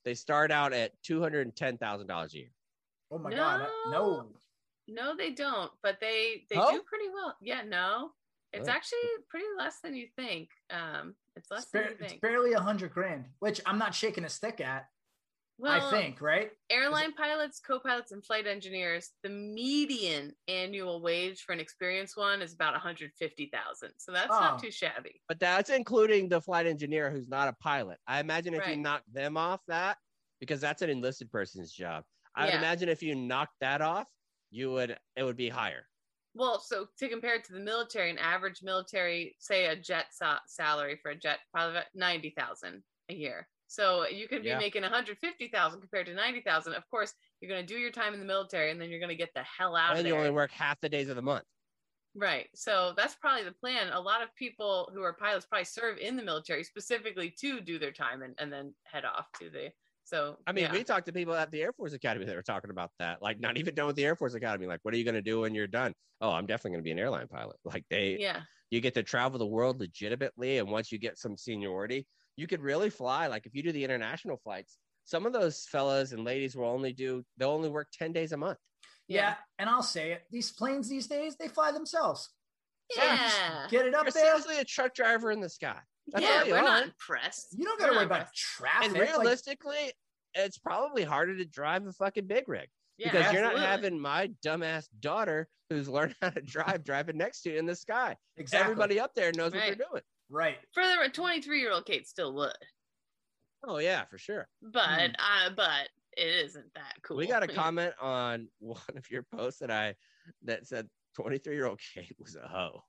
They start out at two hundred ten thousand dollars a year. Oh my No. god, no. No, they don't, but they they Oh? do pretty well. Yeah, no, it's Oh. actually pretty less than you think. Um, it's less It's, than bar- you it's think. barely a hundred grand, which I'm not shaking a stick at. Well, I think, right? airline pilots, co-pilots, and flight engineers, the median annual wage for an experienced one is about one hundred fifty thousand. So that's Oh. not too shabby. But that's including the flight engineer who's not a pilot. I imagine if you Right. knock them off that, because that's an enlisted person's job. I would Yeah. imagine if you knocked that off, you would it would be higher. Well, so to compare it to the military, an average military, say a jet sa- salary for a jet pilot, ninety thousand a year. So you could be Yeah. making one hundred fifty thousand compared to ninety thousand. Of course, you're going to do your time in the military, and then you're going to get the hell out of And there. you only work half the days of the month. Right. So that's probably the plan. A lot of people who are pilots probably serve in the military specifically to do their time and, and then head off to the. So I mean, yeah. we talked to people at the Air Force Academy that were talking about that. Like, not even done with the Air Force Academy. Like, what are you going to do when you're done? Oh, I'm definitely going to be an airline pilot. Like, they, yeah. you get to travel the world legitimately. And once you get some seniority, you could really fly. Like, if you do the international flights, some of those fellas and ladies will only do, they'll only work ten days a month. Yeah. Yeah. And I'll say it. These planes these days, they fly themselves. So Yeah. just get it up You're there. seriously a truck driver in the sky. That's yeah, all you we're are. not impressed. You don't got to We're worry not about impressed. traffic. And Like, realistically, it's probably harder to drive a fucking big rig. Yeah, Because you're not absolutely. having my dumbass daughter who's learned how to drive driving next to you in the sky. exactly. Everybody up there knows Right. what they're doing. Right. For the twenty-three year old Kate still would, Oh yeah, for sure. but uh, but it isn't that cool. We got a comment on one of your posts that I that said twenty-three year old Kate was a hoe.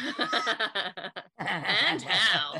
And how?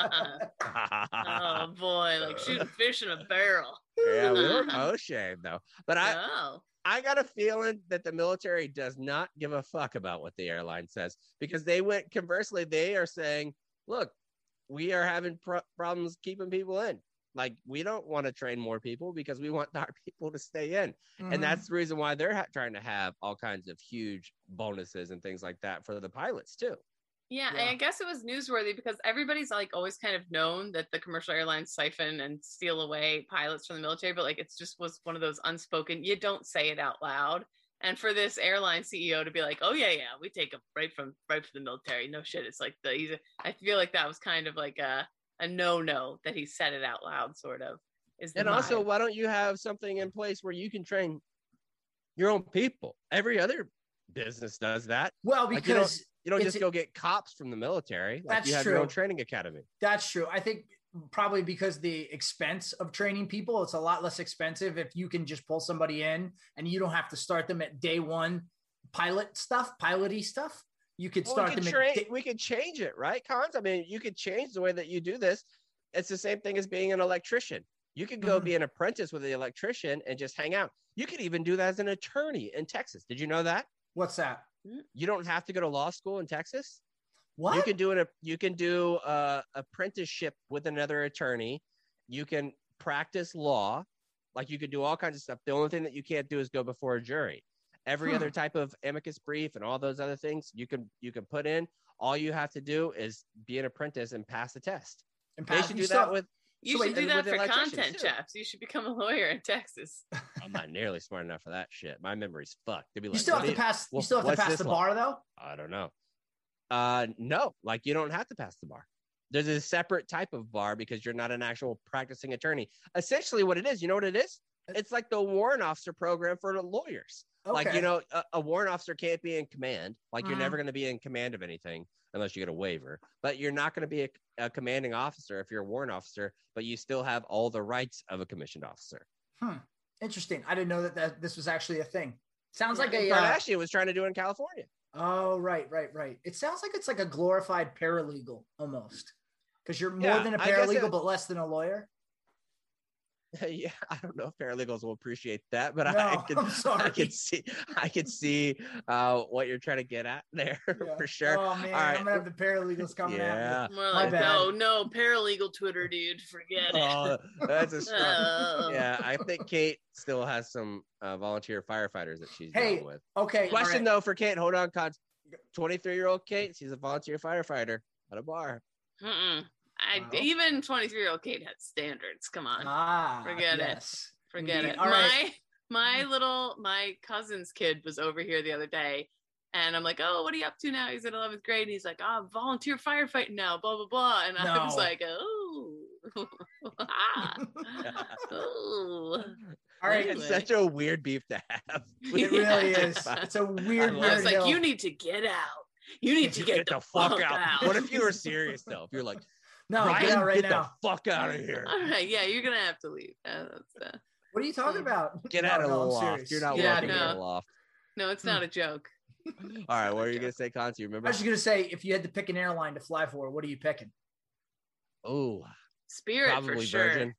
Oh boy, like shooting fish in a barrel. Yeah, we were no shame though. But I Oh, I got a feeling that the military does not give a fuck about what the airline says, because they went conversely. They are saying, look, we are having pro- problems keeping people in. Like, we don't want to train more people because we want our people to stay in. Mhm. And that's the reason why they're ha- trying to have all kinds of huge bonuses and things like that for the pilots too. yeah, Yeah. and I guess it was newsworthy because everybody's like always kind of known that the commercial airlines siphon and steal away pilots from the military, but like it's just was one of those unspoken. You don't say it out loud. And for this airline C E O to be like, "Oh yeah, yeah, we take them right from right from the military." No shit, it's like the. He's a, I feel like that was kind of like a a no no that he said it out loud, sort of. Is the And also, vibe. why don't you have something in place where you can train your own people? Every other business does that. Well, Like, you don't- because You don't It's- just go get cops from the military. Like, That's you have your own true. training academy. that's true. I think probably because the expense of training people, it's a lot less expensive if you can just pull somebody in and you don't have to start them at day one pilot stuff, piloty stuff. You could Well, start we could them train, at day- we could change it, right, Cons? I mean, you could change the way that you do this. It's the same thing as being an electrician. You could go Mhm. be an apprentice with the electrician and just hang out. You could even do that as an attorney in Texas. Did you know that? What's that? You don't have to go to law school in Texas. What? You can do an you can do a apprenticeship with another attorney. You can practice law, like you could do all kinds of stuff. The only thing that you can't do is go before a jury. Every Hmm. other type of amicus brief and all those other things you can you can put in. All you have to do is be an apprentice and pass the test. And They Pat, should you do still- that with. You So should wait, do that with for electricians, content too. chefs. You should become a lawyer in Texas. I'm not nearly smart enough for that shit. My memory's fucked. They'd be You like, still "What have do to pass. well, you still have to what's pass this the law?" bar, though. I don't know. Uh, no, like you don't have to pass the bar. There's a separate type of bar because you're not an actual practicing attorney. Essentially, what it is, you know what it is? It's like the warrant officer program for the lawyers. Like, Okay. you know, a, a warrant officer can't be in command. Like, you're Mhm. never going to be in command of anything unless you get a waiver. But you're not going to be a, a commanding officer if you're a warrant officer, but you still have all the rights of a commissioned officer. Hmm. Interesting. I didn't know that, that this was actually a thing. Sounds like a. But Uh, actually, was trying to do it in California. oh, right, right, right. It sounds like it's like a glorified paralegal almost, because you're more Yeah, than a I guess paralegal, it- but less than a lawyer. Yeah, I don't know if paralegals will appreciate that, but No, I can, I'm sorry. I can see, I can see uh, what you're trying to get at there Yeah. for sure. Oh man, All right. I'm gonna have the paralegals coming Yeah. at me. More My like, bad. no, no, paralegal Twitter, dude. Forget it. Oh, that's a strong. Oh. Yeah, I think Kate still has some uh, volunteer firefighters that she's Hey, dealing with. Okay. Question all right. though for Kate, hold on, Cons. twenty-three year old Kate, she's a volunteer firefighter at a bar. Mm-mm. I Wow. even twenty-three year old Kate had standards. Come on. Ah, Forget it. yes. Forget Indeed. it. All my right. my little my cousin's kid was over here the other day, and I'm like, "Oh, what are you up to now?" He's in eleventh grade, and he's like, "Oh, I'm volunteer firefighting now." Blah blah blah, and I was No. like, "Oh, ah, oh." All right. It's Anyway. such a weird beef to have. It really Yeah. is. It's a weird, I I weird was like, hill. "You need to get out. You need to get, the, fuck, out." What if you were serious though? If you're like, No, Ryan, get out right get now. the fuck out of here. All right, yeah, you're gonna have to leave. Uh, that's, uh, What are you talking about? Get No, out of no, the I'm loft. serious. You're not Get Yeah, welcome outta in no. the loft. no, it's not a joke. All right, what are you Okay. gonna say, Conti? You remember? I was just gonna say, if you had to pick an airline to fly for, what are you picking? Oh, Spirit probably for sure. Virgin.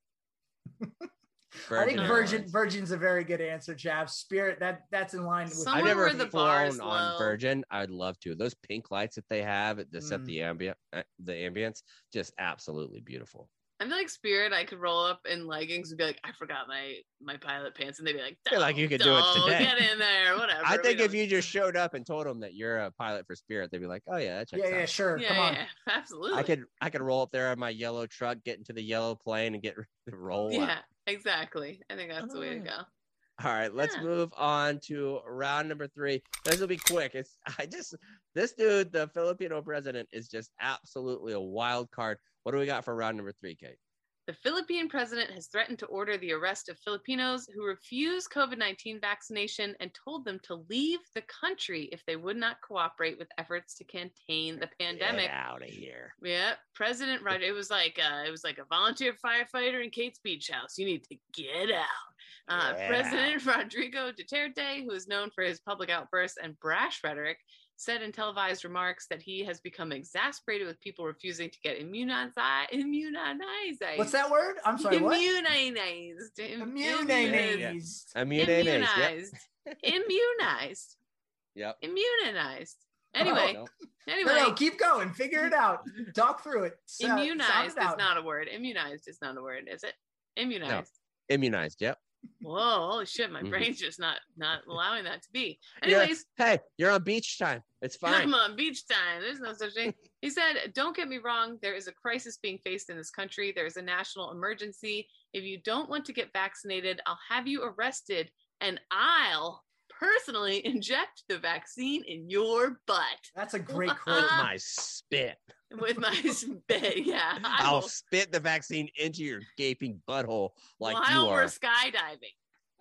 I think Virgin Airlines. Virgin's a very good answer, Chav. Spirit, that that's in line with. Some- I've Somewhere never where the bar is flown on low. Virgin. I'd love to. Those pink lights that they have to set Mm. the ambient, uh, the ambience, just absolutely beautiful. I feel like Spirit, I could roll up in leggings and be like, "I forgot my my pilot pants," and they'd be like, I feel like you could do it "Don't today." Get in there, whatever." I we think if don't- you just showed up and told them that you're a pilot for Spirit, they'd be like, "Oh yeah, that checks yeah, yeah, out." sure. yeah, Come on. yeah, absolutely. I could I could roll up there on my yellow truck, get into the yellow plane, and get roll. Yeah, out. exactly. I think that's the way to go. All right, let's Yeah. move on to round number three. This will be quick. It's I just this dude, the Filipino president, is just absolutely a wild card. What do we got for round number three, Kate? The Philippine president has threatened to order the arrest of Filipinos who refuse COVID nineteen vaccination and told them to leave the country if they would not cooperate with efforts to contain the pandemic. Get out of here. Yeah, President Roger. It was like uh, it was like a volunteer firefighter in Kate's beach house. You need to get out. Uh, Get President Rodrigo Duterte, who is known for his public outbursts and brash rhetoric, said in televised remarks that he has become exasperated with people refusing to get immunized. Immunized. What's that word? I'm sorry. What? Immunized. Im- Immunized. Immunized. Yep. Immunized. Immunized. Yep. Immunized. Anyway, Oh, anyway. No, no, keep going. Figure it out. Talk through it. So- sound Immunized it is out. not a word. Immunized is not a word, is it? Immunized. immunized. Yep. Whoa, holy shit, my Mhm. brain's just not not allowing that to be. You're- Anyways, hey, you're on beach time. It's fine. I'm on beach time. There's no such thing. He said, "Don't get me wrong, there is a crisis being faced in this country. There is a national emergency. If you don't want to get vaccinated, I'll have you arrested and I'll personally inject the vaccine in your butt That's a great With quote. my spit. with my spit." Yeah. I I'll will- spit the vaccine into your gaping butthole like while you we're are. skydiving.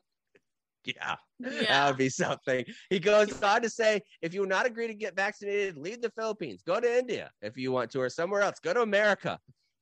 Yeah. Yeah. That would be something. He goes on to say, if you will not agree to get vaccinated, leave the Philippines. Go to India if you want to, or somewhere else. Go to America.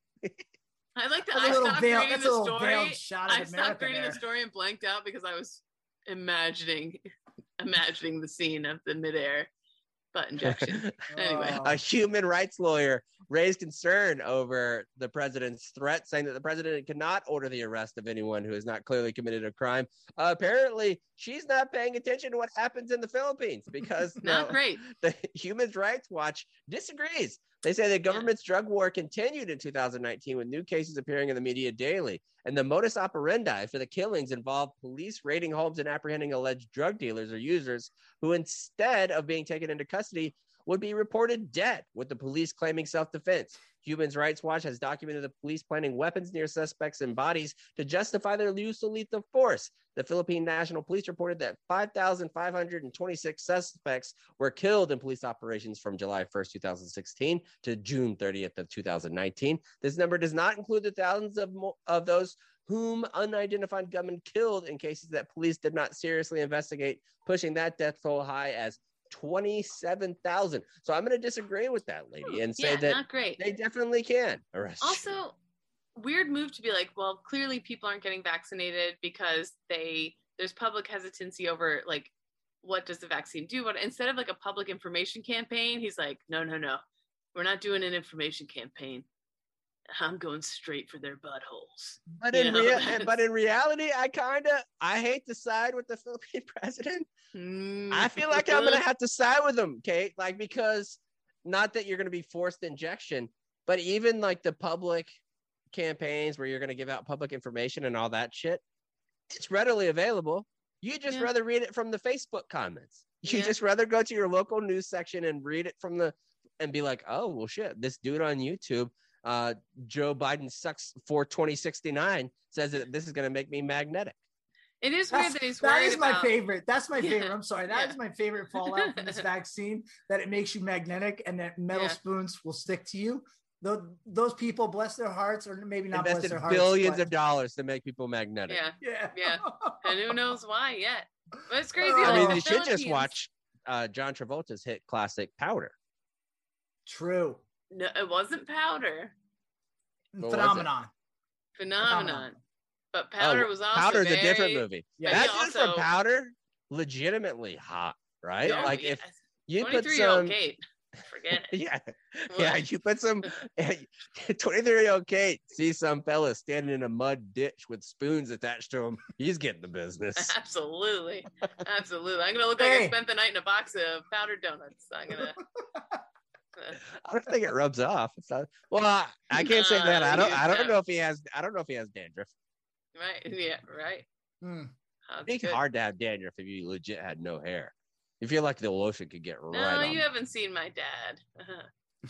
I like that. That's a I little stopped veiled. reading That's the a little story. veiled shot I of stopped America reading there. the story and blanked out because I was imagining imagining the scene of the midair butt injection. Anyway. Oh. A human rights lawyer raised concern over the president's threat, saying that the president cannot order the arrest of anyone who has not clearly committed a crime. Uh, apparently, she's not paying attention to what happens in the Philippines because Not no, great. the Human Rights Watch disagrees. They say the government's drug war continued in two thousand nineteen with new cases appearing in the media daily. And the modus operandi for the killings involved police raiding homes and apprehending alleged drug dealers or users who, instead of being taken into custody, would be reported dead, with the police claiming self-defense. Human Rights Watch has documented the police planting weapons near suspects and bodies to justify their use of lethal force. The Philippine National Police reported that five thousand five hundred twenty-six suspects were killed in police operations from July first, two thousand sixteen to June thirtieth of two thousand nineteen. This number does not include the thousands of, mo- of those whom unidentified gunmen killed in cases that police did not seriously investigate, pushing that death toll high as twenty-seven thousand. So I'm going to disagree with that lady and say Yeah, that not great. they definitely can arrest you. Also, weird move to be like, well, clearly people aren't getting vaccinated because they there's public hesitancy over like what does the vaccine do? What instead of like a public information campaign, he's like, no, no, no, we're not doing an information campaign. I'm going straight for their buttholes. But You in know, rea- that's- but in reality, I kind of I hate to side with the Philippine president. Mm. I feel like I'm gonna have to side with him, Kate. Like because not that you're gonna be forced injection, but even like the public campaigns where you're gonna give out public information and all that shit, it's readily available. You just Yeah. rather read it from the Facebook comments. You Yeah. just rather go to your local news section and read it from the and be like, oh well, shit, this dude on YouTube Uh, Joe Biden sucks for twenty sixty-nine says that this is going to make me magnetic. It is That's, weird that he's that worried is my about- favorite. That's my Yeah. favorite. I'm sorry. That Yeah. is my favorite fallout from this vaccine, that it makes you magnetic and that metal Yeah. spoons will stick to you. Those, those people, bless their hearts, or maybe not bless Invested their hearts. billions but- of dollars to make people magnetic. Yeah, Yeah. Yeah. and who knows why yet? But it's crazy. Oh. I like mean, the they should just Philippines- watch uh, John Travolta's hit classic Powder. True. No, it wasn't Powder. What was it? Phenomenon. Phenomenon. But Powder Oh, was also Powder's very, a different movie. Yeah. That he dude from also- Powder, legitimately hot, right? Oh, like yes. if you put twenty-three-year-old some, Kate, forget it. yeah, yeah, you put some twenty-three-year-old Kate sees some fella standing in a mud ditch with spoons attached to him. He's getting the business. Absolutely, absolutely. I'm gonna look like I Hey. spent the night in a box of powdered donuts. I'm gonna. I don't think it rubs off. It's not, well, I, I can't say that. I don't. I don't know if he has. I don't know if he has dandruff. Right. Yeah. Right. Hmm. That's I think good. hard to have dandruff if you legit had no hair. You feel like the lotion could get No, right on. you there. haven't seen my dad. Uh-huh.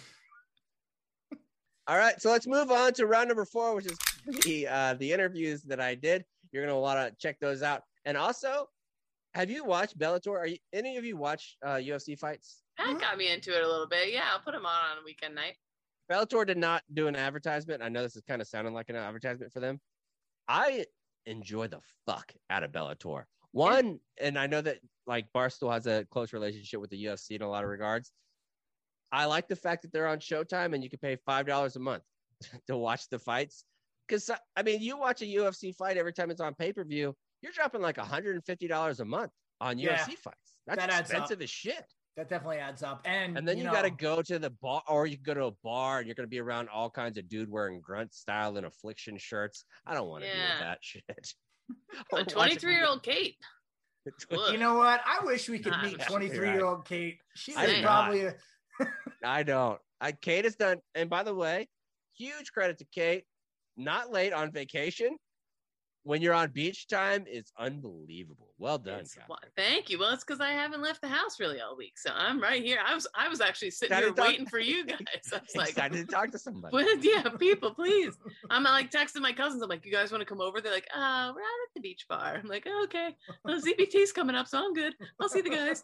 All right, so let's move on to round number four, which is the uh, the interviews that I did. You're gonna want to check those out. And also, have you watched Bellator? Are you, any of you watch uh, U F C fights? Pat got me into it a little bit. Yeah, I'll put him on on a weekend night. Bellator did not do an advertisement. I know this is kind of sounding like an advertisement for them. I enjoy the fuck out of Bellator. One, and I know that like Barstool has a close relationship with the U F C in a lot of regards. I like the fact that they're on Showtime and you can pay five dollars a month to watch the fights. Because, I mean, you watch a U F C fight every time it's on pay-per-view, you're dropping like one hundred fifty dollars a month on Yeah, U F C fights. That's that adds expensive up. as shit. That definitely adds up. And And then you, know, got to go to the bar, or you can go to a bar and you're going to be around all kinds of dude wearing grunt style and affliction shirts. I don't want to deal Yeah. with that shit. A twenty-three-year-old Kate. Look. You know what? I wish we could Nah, meet that's twenty-three-year-old Kate. She I is do probably a, I don't. I, Kate has done, and by the way, huge credit to Kate. Not late on vacation. When you're on beach time, it's unbelievable. Well done, It's- Catherine. well, thank you. Well, it's because I haven't left the house really all week, so I'm right here. I was I was actually sitting Excited here to talk- waiting for you guys. I was like, Excited to talk to somebody. "Well, yeah, people, please. I'm like texting my cousins. I'm like, you guys want to come over? They're like, uh, we're out at the beach bar. I'm like, oh, okay. Well, Z B T's coming up, so I'm good. I'll see the guys.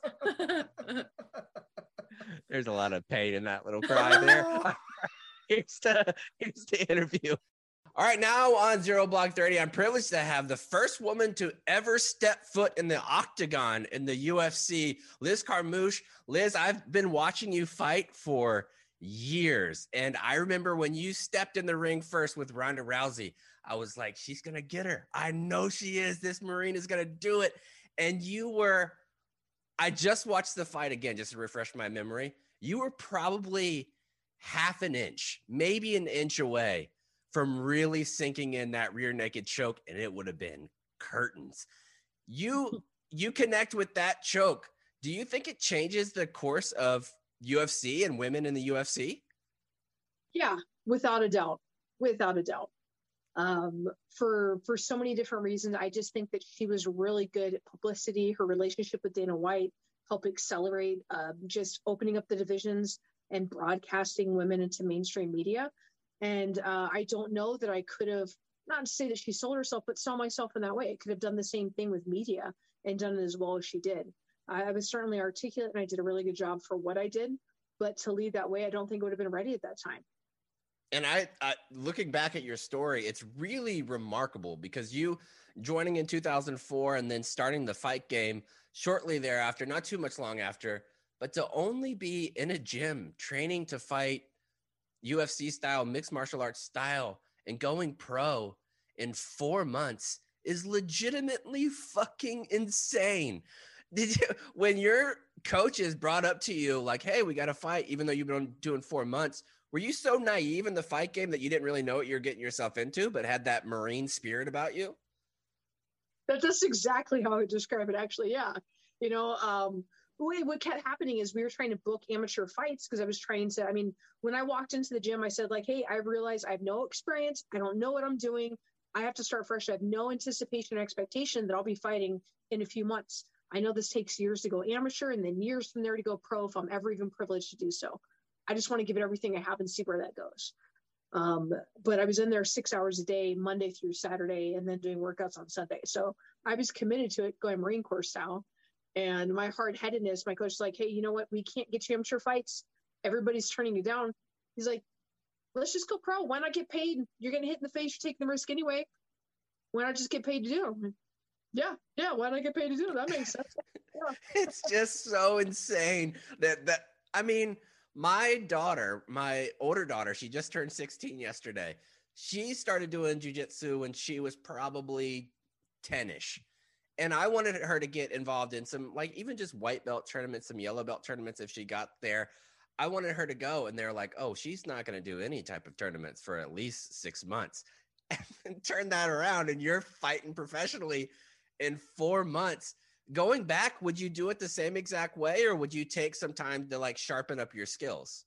There's a lot of pain in that little cry there. here's, the, here's the interview. All right, now on Zero Block thirty, I'm privileged to have the first woman to ever step foot in the octagon in the U F C, Liz Carmouche. Liz, I've been watching you fight for years, and I remember when you stepped in the ring first with Ronda Rousey, I was like, she's going to get her. I know she is. This Marine is going to do it. And you were, I just watched the fight again, just to refresh my memory. You were probably half an inch, maybe an inch away from really sinking in that rear naked choke, and it would have been curtains. You you connect with that choke. Do you think it changes the course of U F C and women in the U F C? Yeah, without a doubt, without a doubt. Um, for for so many different reasons, I just think that she was really good at publicity. Her relationship with Dana White helped accelerate uh, just opening up the divisions and broadcasting women into mainstream media. And uh, I don't know that I could have, not to say that she sold herself, but saw myself in that way. I could have done the same thing with media and done it as well as she did. I, I was certainly articulate and I did a really good job for what I did. But to lead that way, I don't think I would have been ready at that time. And I, I, looking back at your story, it's really remarkable because you joining in two thousand four and then starting the fight game shortly thereafter, not too much long after, but to only be in a gym training to fight U F C style, mixed martial arts style, and going pro in four months is legitimately fucking insane. Did you, when your coaches brought up to you like, hey, we got to fight, even though you've been doing four months, were you so naive in the fight game that you didn't really know what you're getting yourself into, but had that Marine spirit about you? That, that's exactly how I would describe it, actually. Yeah. You know, um, what what kept happening is we were trying to book amateur fights because I was trying to, I mean, when I walked into the gym, I said like, hey, I realize I have no experience. I don't know what I'm doing. I have to start fresh. I have no anticipation or expectation that I'll be fighting in a few months. I know this takes years to go amateur and then years from there to go pro if I'm ever even privileged to do so. I just want to give it everything I have and see where that goes. Um, but I was in there six hours a day, Monday through Saturday, and then doing workouts on Sunday. So I was committed to it, going Marine Corps style. And my hard headedness, my coach is like, hey, you know what? We can't get you amateur fights. Everybody's turning you down. He's like, let's just go pro. Why not get paid? You're getting hit in the face. You're taking the risk anyway. Why not just get paid to do it? Like, yeah, yeah. Why not get paid to do it? That makes sense. Yeah. It's just so insane that that I mean, my daughter, my older daughter, she just turned sixteen yesterday. She started doing jiu-jitsu when she was probably ten-ish. And I wanted her to get involved in some, like, even just white belt tournaments, some yellow belt tournaments if she got there. I wanted her to go, and they're like, oh, she's not going to do any type of tournaments for at least six months. And turn that around, and you're fighting professionally in four months. Going back, would you do it the same exact way, or would you take some time to, like, sharpen up your skills?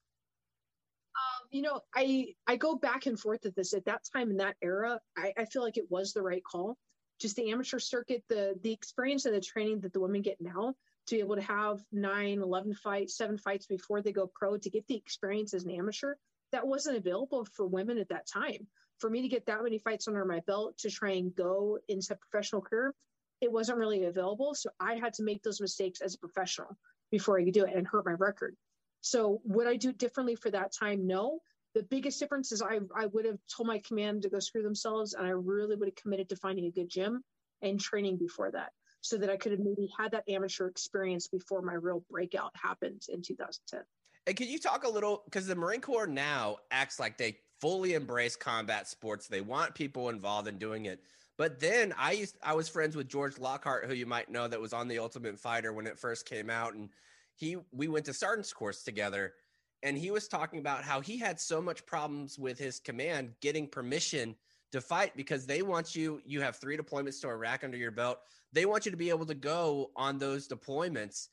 Um, you know, I I go back and forth at this. At that time, in that era, I, I feel like it was the right call. Just the amateur circuit, the the experience and the training that the women get now, to be able to have nine, eleven fights, seven fights before they go pro, to get the experience as an amateur, that wasn't available for women at that time. For me to get that many fights under my belt to try and go into a professional career, it wasn't really available. So I had to make those mistakes as a professional before I could do it and hurt my record. So would I do it differently for that time? No. The biggest difference is I, I would have told my command to go screw themselves, and I really would have committed to finding a good gym and training before that, so that I could have maybe had that amateur experience before my real breakout happened in two thousand ten. And can you talk a little, because the Marine Corps now acts like they fully embrace combat sports. They want people involved in doing it. But then I used, I was friends with George Lockhart, who you might know, that was on The Ultimate Fighter when it first came out. And he, we went to sergeant's course together, and he was talking about how he had so much problems with his command getting permission to fight, because they want you, you have three deployments to Iraq under your belt. They want you to be able to go on those deployments.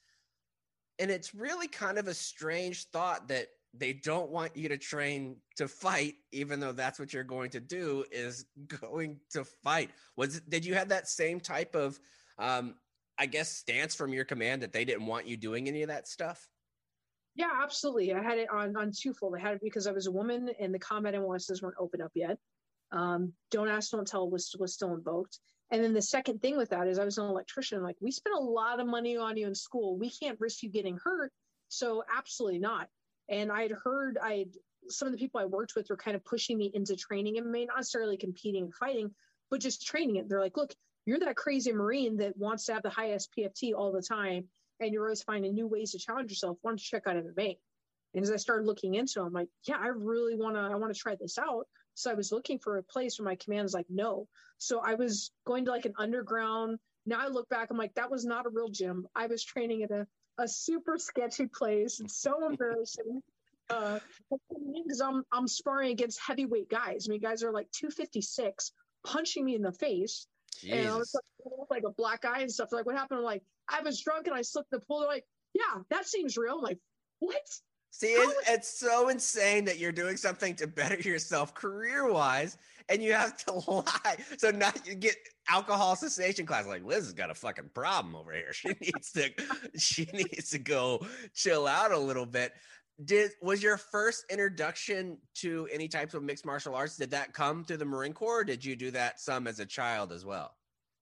And it's really kind of a strange thought that they don't want you to train to fight, even though that's what you're going to do, is going to fight. Was it, did you have that same type of, um, I guess, stance from your command, that they didn't want you doing any of that stuff? Yeah, absolutely. I had it on, on twofold. I had it because I was a woman and the combat M O Ss weren't open up yet. Um, don't ask, don't tell was, was still invoked. And then the second thing with that is I was an electrician. Like, we spent a lot of money on you in school. We can't risk you getting hurt. So absolutely not. And I had heard, I had, some of the people I worked with were kind of pushing me into training M M A, not necessarily competing and fighting, but just training it. They're like, look, you're that crazy Marine that wants to have the highest P F T all the time, and you're always finding new ways to challenge yourself. Why don't you check out M M A? And as I started looking into it, I'm like, yeah, I really want to, I want to try this out. So I was looking for a place where my command was like, no. So I was going to like an underground. Now I look back, I'm like, that was not a real gym. I was training at a, a super sketchy place. It's so embarrassing. Uh, because I'm, I'm sparring against heavyweight guys. I mean, guys are like two fifty-six punching me in the face. Jesus. And I was like, like a black eye and stuff. They're like, what happened? I'm like, I was drunk and I slipped in the pool. They're like, yeah, that seems real. I'm like, what? See, it's, it's so insane that you're doing something to better yourself career-wise, and you have to lie. So now you get alcohol cessation class. Like, Liz has got a fucking problem over here. She needs to, she needs to go chill out a little bit. Did was your first introduction to any types of mixed martial arts, did that come through the Marine Corps, or did you do that some as a child as well?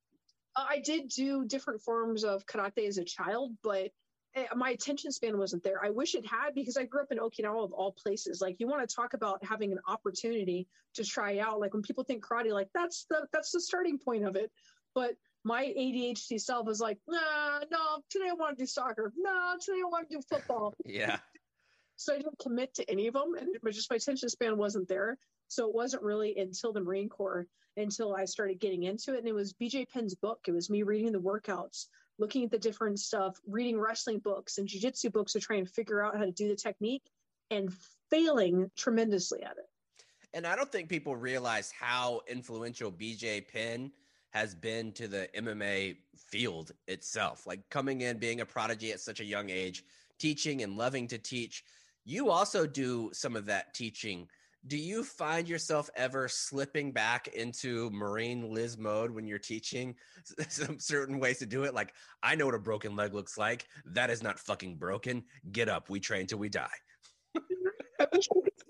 Uh, I did do different forms of karate as a child, but my attention span wasn't there. I wish it had, because I grew up in Okinawa of all places. Like, you want to talk about having an opportunity to try out. Like, when people think karate, like that's the that's the starting point of it. But my A D H D self was like, nah, no, today I want to do soccer. No, today I want to do football. Yeah. So I didn't commit to any of them, and it was just my attention span wasn't there. So it wasn't really until the Marine Corps, until I started getting into it. And it was B J Penn's book. It was me reading the workouts, looking at the different stuff, reading wrestling books and jiu-jitsu books to try and figure out how to do the technique, and failing tremendously at it. And I don't think people realize how influential B J Penn has been to the M M A field itself. Like, coming in, being a prodigy at such a young age, teaching and loving to teach. You also do some of that teaching. Do you find yourself ever slipping back into Marine Liz mode when you're teaching some certain ways to do it? Like, I know what a broken leg looks like. That is not fucking broken. Get up. We train till we die. I wish I could say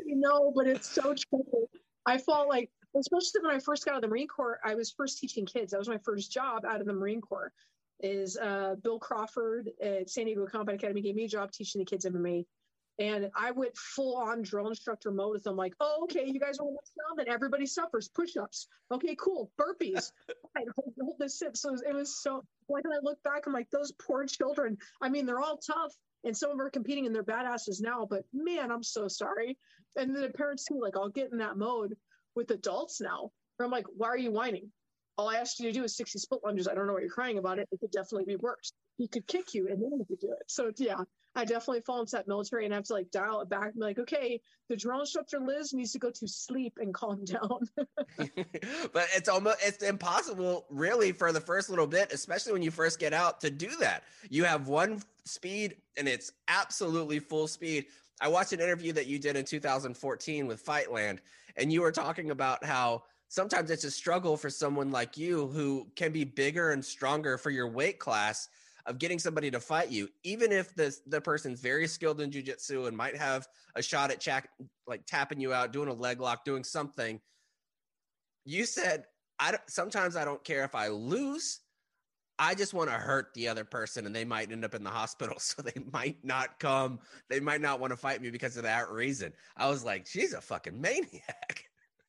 know, but it's so true. I felt like, especially when I first got out of the Marine Corps, I was first teaching kids. That was my first job out of the Marine Corps. Is uh, Bill Crawford at San Diego Combat Academy gave me a job teaching the kids M M A. And I went full on drill instructor mode with them, like, oh, okay, you guys want to watch down? Then everybody suffers. Push-ups. Okay, cool. Burpees. I hold, hold this sit. So it was so, like, when I look back, I'm like, those poor children. I mean, they're all tough, and some of them are competing, and they're badasses now. But man, I'm so sorry. And then the parents too, like, I'll get in that mode with adults now. Where I'm like, why are you whining? All I asked you to do is sixty split lunges. I don't know what you're crying about. It. It could definitely be worse. He could kick you, and then he could do it. So yeah. I definitely fall into that military and have to like dial it back and be like, okay, the drill instructor Liz needs to go to sleep and calm down. But it's almost, it's impossible really for the first little bit, especially when you first get out, to do that. You have one speed and it's absolutely full speed. I watched an interview that you did in two thousand fourteen with Fightland, and you were talking about how sometimes it's a struggle for someone like you who can be bigger and stronger for your weight class of getting somebody to fight you, even if the the person's very skilled in jiu-jitsu and might have a shot at chack, like tapping you out, doing a leg lock, doing something. You said, I don't, sometimes I don't care if I lose. I just want to hurt the other person, and they might end up in the hospital. So they might not come. They might not want to fight me because of that reason. I was like, she's a fucking maniac.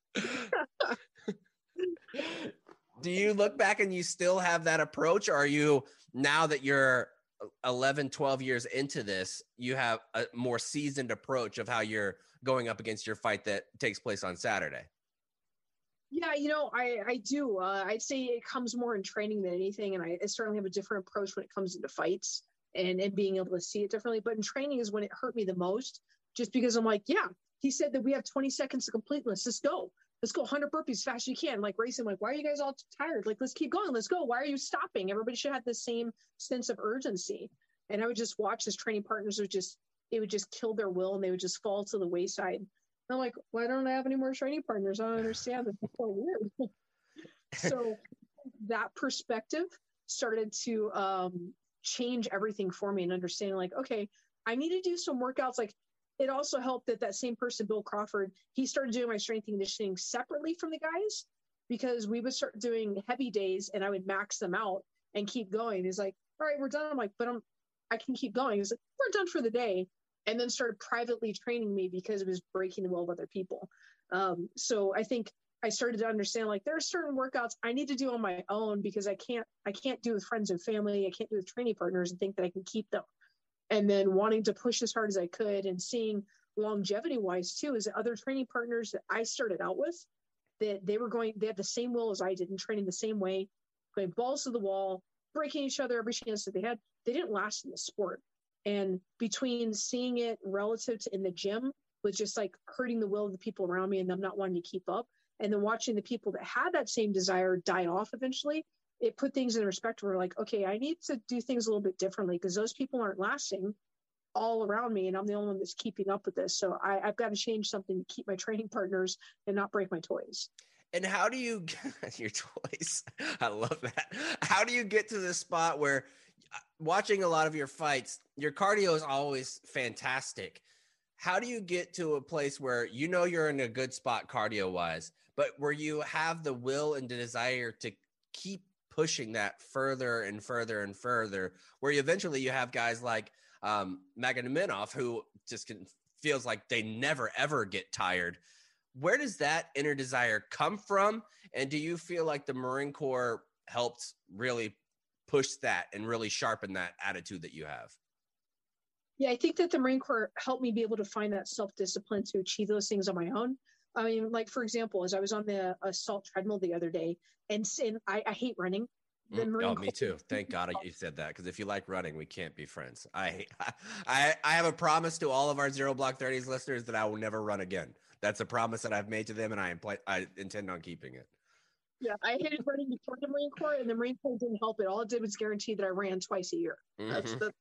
Do you look back and you still have that approach? Or are you, now that you're eleven, twelve years into this, you have a more seasoned approach of how you're going up against your fight that takes place on Saturday? Yeah, you know, I, I do. Uh, I'd say it comes more in training than anything. And I, I certainly have a different approach when it comes into fights and, and being able to see it differently. But in training is when it hurt me the most, just because I'm like, yeah, he said that we have twenty seconds to complete. Let's just go. Let's go one hundred burpees as fast as you can. Like racing, like, why are you guys all tired? Like, let's keep going. Let's go. Why are you stopping? Everybody should have the same sense of urgency. And I would just watch his training partners would just, it would just kill their will and they would just fall to the wayside. And I'm like, why don't I have any more training partners? I don't understand. This is so weird. So that perspective started to um, change everything for me and understanding like, okay, I need to do some workouts. Like, it also helped that that same person, Bill Crawford, he started doing my strength and conditioning separately from the guys because we would start doing heavy days and I would max them out and keep going. He's like, all right, we're done. I'm like, but I'm, I can keep going. He's like, we're done for the day. And then started privately training me because it was breaking the will of other people. Um, so I think I started to understand like there are certain workouts I need to do on my own because I can't, I can't do with friends and family. I can't do with training partners and think that I can keep them. And then wanting to push as hard as I could and seeing longevity wise too, is other training partners that I started out with that they were going, they had the same will as I did and training the same way, going balls to the wall, breaking each other every chance that they had. They didn't last in the sport. And between seeing it relative to in the gym was just like hurting the will of the people around me and them not wanting to keep up. And then watching the people that had that same desire die off eventually, it put things in perspective. We're like, okay, I need to do things a little bit differently because those people aren't lasting all around me. And I'm the only one that's keeping up with this. So I, I've got to change something to keep my training partners and not break my toys. And how do you get your toys? I love that. How do you get to this spot where watching a lot of your fights, your cardio is always fantastic. How do you get to a place where you know you're in a good spot cardio wise, but where you have the will and the desire to keep pushing that further and further and further, where you eventually you have guys like um, Magomedov who just can, feels like they never, ever get tired. Where does that inner desire come from? And do you feel like the Marine Corps helped really push that and really sharpen that attitude that you have? Yeah, I think that the Marine Corps helped me be able to find that self-discipline to achieve those things on my own. I mean, like, for example, as I was on the assault treadmill the other day, and, and I, I hate running. The Mm, Marine oh, me Corps- too. Thank God you said that, because if you like running, we can't be friends. I, I I have a promise to all of our Zero Block thirties listeners that I will never run again. That's a promise that I've made to them, and I impl- I intend on keeping it. Yeah, I hated running before the Marine Corps, and the Marine Corps didn't help it. All it did was guarantee that I ran twice a year. That's Mhm. the,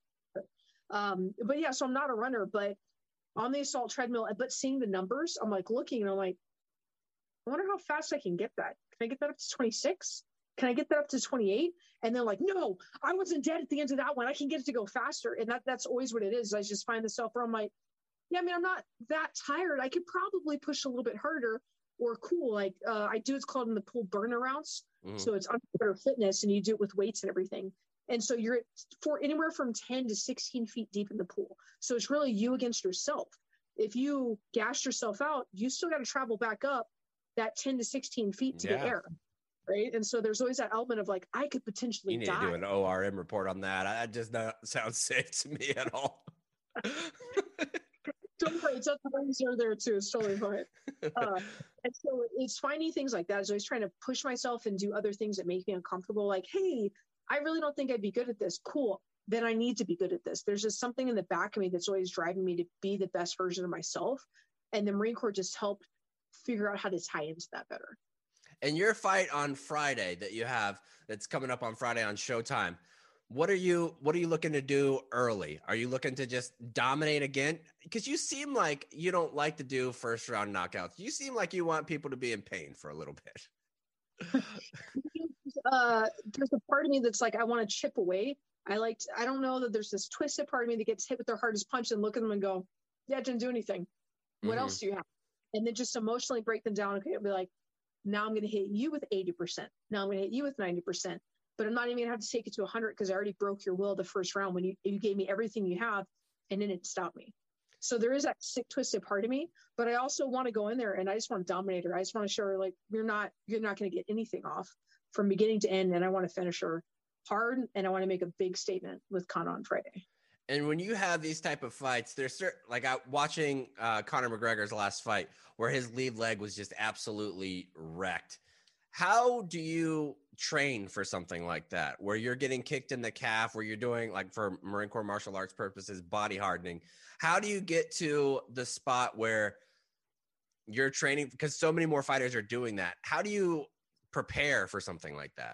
um, but yeah, so I'm not a runner, but on the assault treadmill, but seeing the numbers, I'm like looking and I'm like, I wonder how fast I can get that. Can I get that up to twenty-six? Can I get that up to twenty-eight? And they're like, no, I wasn't dead at the end of that one. I can get it to go faster. And that that's always what it is. I just find myself where I'm like, yeah, I mean, I'm not that tired. I could probably push a little bit harder or cool. Like uh, I do, it's called in the pool burnarounds. Mhm. So it's underwater fitness and you do it with weights and everything. And so you're at for anywhere from ten to sixteen feet deep in the pool. So it's really you against yourself. If you gash yourself out, you still got to travel back up that ten to sixteen feet to Yeah. get air. Right. And so there's always that element of like, I could potentially You need die. to do an O R M report on that. I- That does not sound safe to me at all. Don't worry, it's up the ones are there too. It's totally fine. Uh, and so it's finding things like that. I was always trying to push myself and do other things that make me uncomfortable. Like, hey, I really don't think I'd be good at this. Cool. Then I need to be good at this. There's just something in the back of me that's always driving me to be the best version of myself. And the Marine Corps just helped figure out how to tie into that better. And your fight on Friday that you have that's coming up on Friday on Showtime, what are you what are you looking to do early? Are you looking to just dominate again? Because you seem like you don't like to do first round knockouts. You seem like you want people to be in pain for a little bit. uh, there's a part of me that's like, I want to chip away. I like, to, I don't know that there's this twisted part of me that gets hit with their hardest punch and look at them and go, yeah, it didn't do anything. What Mhm. else do you have? And then just emotionally break them down. Okay, I'll be like, now I'm going to hit you with eighty percent. Now I'm going to hit you with ninety percent. But I'm not even going to have to take it to one hundred because I already broke your will the first round when you, you gave me everything you have and then it stopped me. So there is that sick, twisted part of me, but I also want to go in there and I just want to dominate her. I just want to show her like, you're not, you're not going to get anything off from beginning to end. And I want to finish her hard. And I want to make a big statement with Conor on Friday. And when you have these type of fights, there's certain, like I watching uh, Conor McGregor's last fight where his lead leg was just absolutely wrecked. How do you train for something like that, where you're getting kicked in the calf, where you're doing, like for Marine Corps martial arts purposes, body hardening? How do you get to the spot where you're training? Because so many more fighters are doing that. How do you prepare for something like that?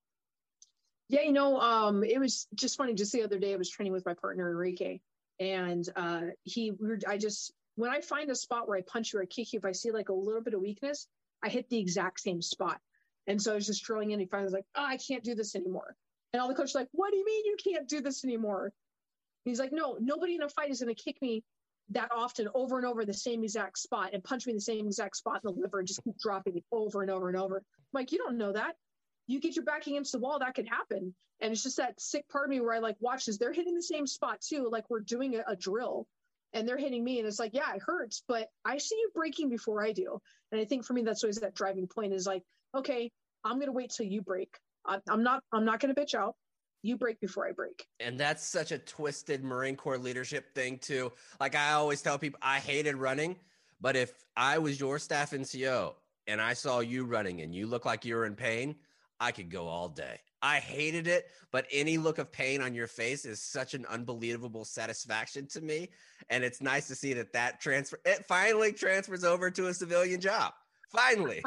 Yeah, you know, um, it was just funny. Just the other day, I was training with my partner Enrique, and uh, he, we were, I just, when I find a spot where I punch you or I kick you, if I see like a little bit of weakness, I hit the exact same spot. And so I was just drilling in. He finally was like, "Oh, I can't do this anymore." And all the coaches were like, "What do you mean you can't do this anymore?" And he's like, "No, nobody in a fight is going to kick me that often over and over the same exact spot and punch me in the same exact spot in the liver and just keep dropping it over and over and over." I'm like, "You don't know that. You get your back against the wall, that could happen." And it's just that sick part of me where I like watches, they're hitting the same spot too. Like we're doing a, a drill and they're hitting me. And it's like, yeah, it hurts, but I see you breaking before I do. And I think for me, that's always that driving point is like, okay, I'm going to wait till you break. I, I'm not, I'm not going to bitch out. You break before I break. And that's such a twisted Marine Corps leadership thing too. Like I always tell people, I hated running, but if I was your staff N C O and I saw you running and you look like you were in pain, I could go all day. I hated it, but any look of pain on your face is such an unbelievable satisfaction to me. And it's nice to see that that transfer, it finally transfers over to a civilian job. Finally.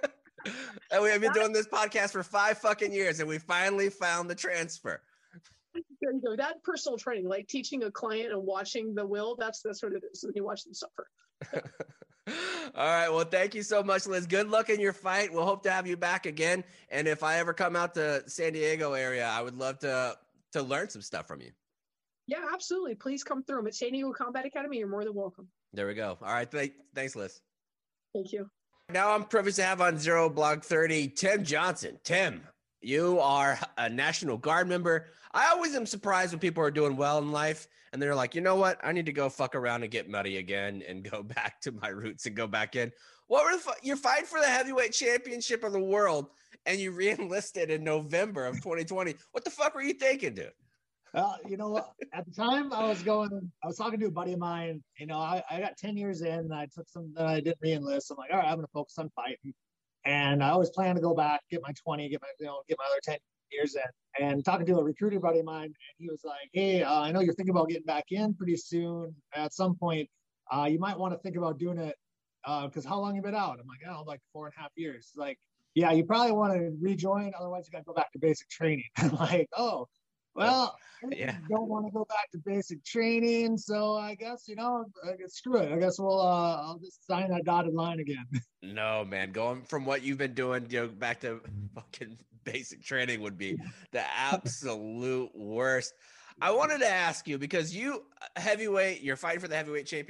And we have been doing this podcast for five fucking years and we finally found the transfer. There you go. That personal training, like teaching a client and watching the will, that's, that's what it is when you watch them suffer. All right. Well, thank you so much, Liz. Good luck in your fight. We'll hope to have you back again. And if I ever come out to San Diego area, I would love to to learn some stuff from you. Yeah, absolutely. Please come through. I'm at San Diego Combat Academy. You're more than welcome. There we go. All right. Th- thanks, Liz. Thank you. Now I'm privileged to have on Zero Blog thirty, Tim Johnson. Tim, you are a National Guard member. I always am surprised when people are doing well in life and they're like, you know what? I need to go fuck around and get muddy again and go back to my roots and go back in. What were the fu- you're fighting for the heavyweight championship of the world and you re-enlisted in November of twenty twenty. What the fuck were you thinking, dude? Well, you know, at the time I was going, I was talking to a buddy of mine, you know, I, I got ten years in and I took some, then I didn't re-enlist. I'm like, all right, I'm going to focus on fighting. And I always plan to go back, get my twenty, get my, you know, get my other ten years in. And talking to a recruiter buddy of mine, and he was like, hey, uh, I know you're thinking about getting back in pretty soon. At some point, uh, you might want to think about doing it because uh, how long you been out? I'm like, oh, like four and a half years. He's like, yeah, you probably want to rejoin. Otherwise, you got to go back to basic training. I'm like, oh, well, Yeah. I don't want to go back to basic training. So I guess, you know, I guess, screw it. I guess we'll, uh, I'll just sign that dotted line again. No, man. Going from what you've been doing, you know, back to fucking basic training would be the absolute worst. I wanted to ask you because you heavyweight, you're fighting for the heavyweight champion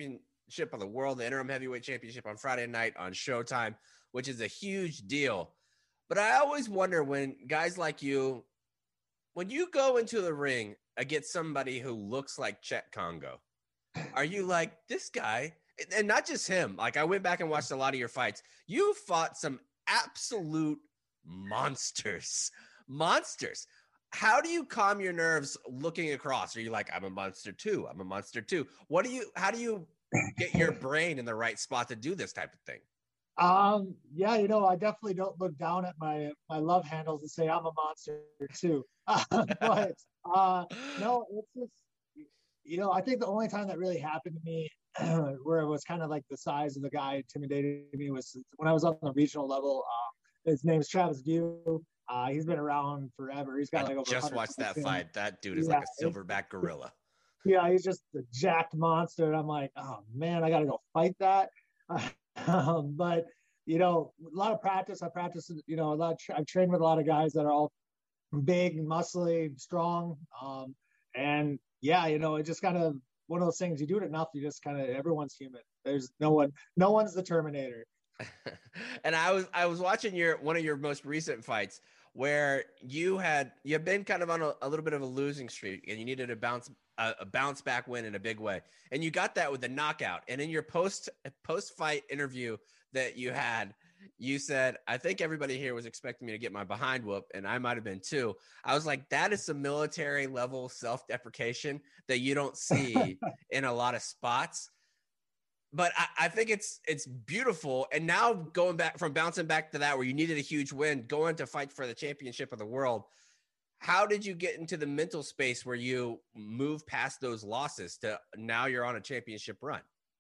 Championship of the World, the interim heavyweight championship on Friday night on Showtime, which is a huge deal. But I always wonder when guys like you, when you go into the ring against somebody who looks like Chet Congo, are you like, this guy, and not just him, like I went back and watched a lot of your fights. You fought some absolute monsters, monsters. How do you calm your nerves looking across? Are you like, I'm a monster too. I'm a monster too. What do you, how do you get your brain in the right spot to do this type of thing? Um, yeah, you know, I definitely don't look down at my, my love handles and say I'm a monster too. but, uh, no, it's just, you know, I think the only time that really happened to me where it was kind of like the size of the guy intimidated me was when I was on the regional level. Uh, his name is Travis View. Uh, he's been around forever. He's got I like over just watched that fight. That dude is yeah, like a silverback gorilla. Yeah, he's just a jacked monster. And I'm like, oh man, I got to go fight that. um, but you know, a lot of practice. I practice, you know, a lot. Of tra- I've trained with a lot of guys that are all big, muscly, strong. Um, and yeah, you know, it just kind of one of those things. You do it enough, you just kind of everyone's human. There's no one, no one's the Terminator. And I was I was watching your one of your most recent fights where you had you've been kind of on a, a little bit of a losing streak and you needed a bounce a, a bounce back win in a big way, and you got that with the knockout. And in your post post fight interview that you had, you said, I think everybody here was expecting me to get my behind whoop, and I might have been too. I was like, that is some military level self-deprecation that you don't see in a lot of spots. But I, I think it's it's beautiful. And now going back from bouncing back to that where you needed a huge win, going to fight for the championship of the world, how did you get into the mental space where you move past those losses to now you're on a championship run?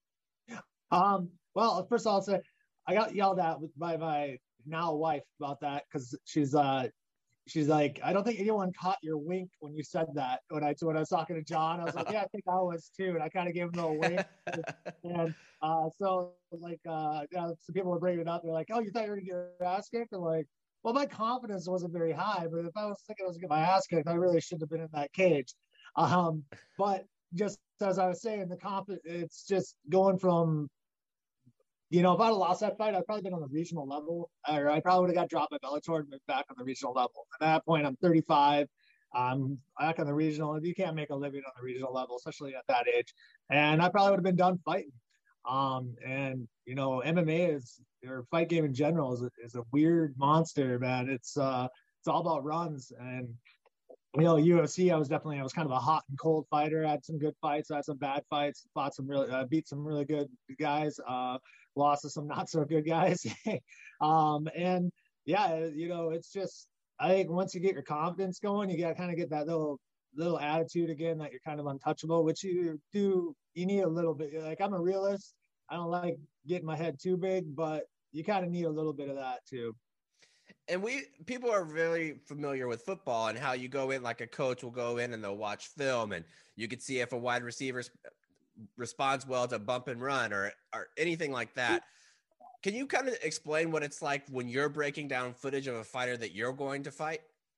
Um, well, first of all, I'll say I got yelled at by my now wife about that because she's uh she's like, I don't think anyone caught your wink when you said that. When I when I was talking to John, I was like, yeah, I think I was too, and I kind of gave him a little wink. and uh, so like, uh, you know, some people were bringing it up. They're like, oh, you thought you were gonna get your ass kicked? And like, well, my confidence wasn't very high, but if I was thinking I was gonna get my ass kicked, I really shouldn't have been in that cage. Um, but just as I was saying, the confidence, it's just going from. You know, if I'd have lost that fight, I'd probably been on the regional level, or I probably would have got dropped by Bellator and moved back on the regional level. At that point, I'm thirty-five. I'm back on the regional. You can't make a living on the regional level, especially at that age. And I probably would have been done fighting. Um, and, you know, M M A is, or fight game in general, is a, is a weird monster, man. It's uh, it's all about runs. And, you know, U F C, I was definitely, I was kind of a hot and cold fighter. I had some good fights. I had some bad fights, fought some really, uh, beat some really good guys. Uh, lost to some not so good guys. um, and yeah, you know, it's just, I think once you get your confidence going, you got to kind of get that little, little attitude again, that you're kind of untouchable, which you do, you need a little bit. Like, I'm a realist. I don't like getting my head too big, but you kind of need a little bit of that too. And we, people are very familiar with football and how you go in, like a coach will go in and they'll watch film and you can see if a wide receiver responds well to bump and run or or anything like that. Can you kind of explain what it's like when you're breaking down footage of a fighter that you're going to fight?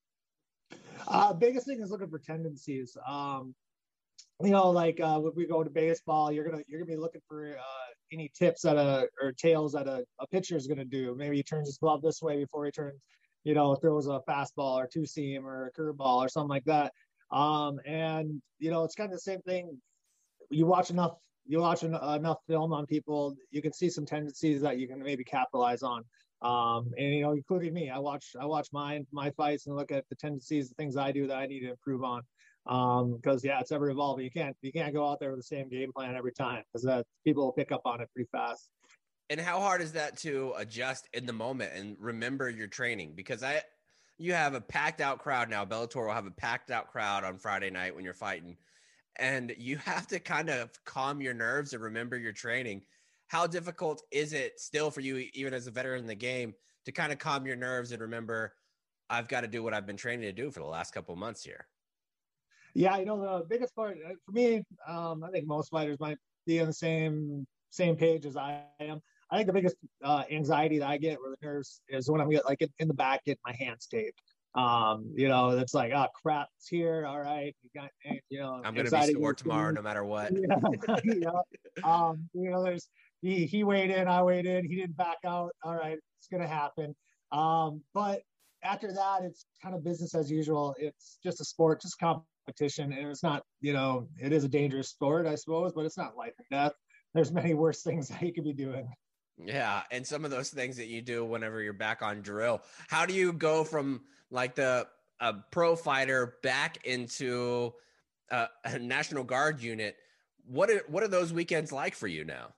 Uh, biggest thing is looking for tendencies. Um, you know, like uh, when we go to baseball, you're gonna you're gonna be looking for uh, any tips that a or tails that a, a pitcher is gonna do. Maybe he turns his glove this way before he turns, you know, throws a fastball or two seam or a curveball or something like that. Um, and you know, it's kind of the same thing. You watch enough, you watch en- enough film on people, you can see some tendencies that you can maybe capitalize on. Um, and you know, including me, I watch, I watch my my fights and look at the tendencies, the things I do that I need to improve on. Um, because yeah, it's ever evolving. You can't, you can't go out there with the same game plan every time because that people will pick up on it pretty fast. And how hard is that to adjust in the moment and remember your training? Because I, you have a packed out crowd now. Bellator will have a packed out crowd on Friday night when you're fighting. And you have to kind of calm your nerves and remember your training. How difficult is it still for you, even as a veteran in the game, to kind of calm your nerves and remember, I've got to do what I've been training to do for the last couple of months here? Yeah, you know, the biggest part for me, um, I think most fighters might be on the same same page as I am. I think the biggest uh, anxiety that I get with the nerves is when I'm get like in, in the back, getting my hands taped. Um, you know, it's like, oh crap, it's here. All right, you got, you know, I'm gonna be sore tomorrow, no matter what. Yeah, yeah. Um, you know, there's he he weighed in, I weighed in, he didn't back out. All right, it's gonna happen. Um, but after that, it's kind of business as usual. It's just a sport, just competition, and it's not, you know, it is a dangerous sport, I suppose, but it's not life and death. There's many worse things that you could be doing. Yeah, and some of those things that you do whenever you're back on drill. How do you go from like the a pro fighter back into a, a National Guard unit? What are what are those weekends like for you now?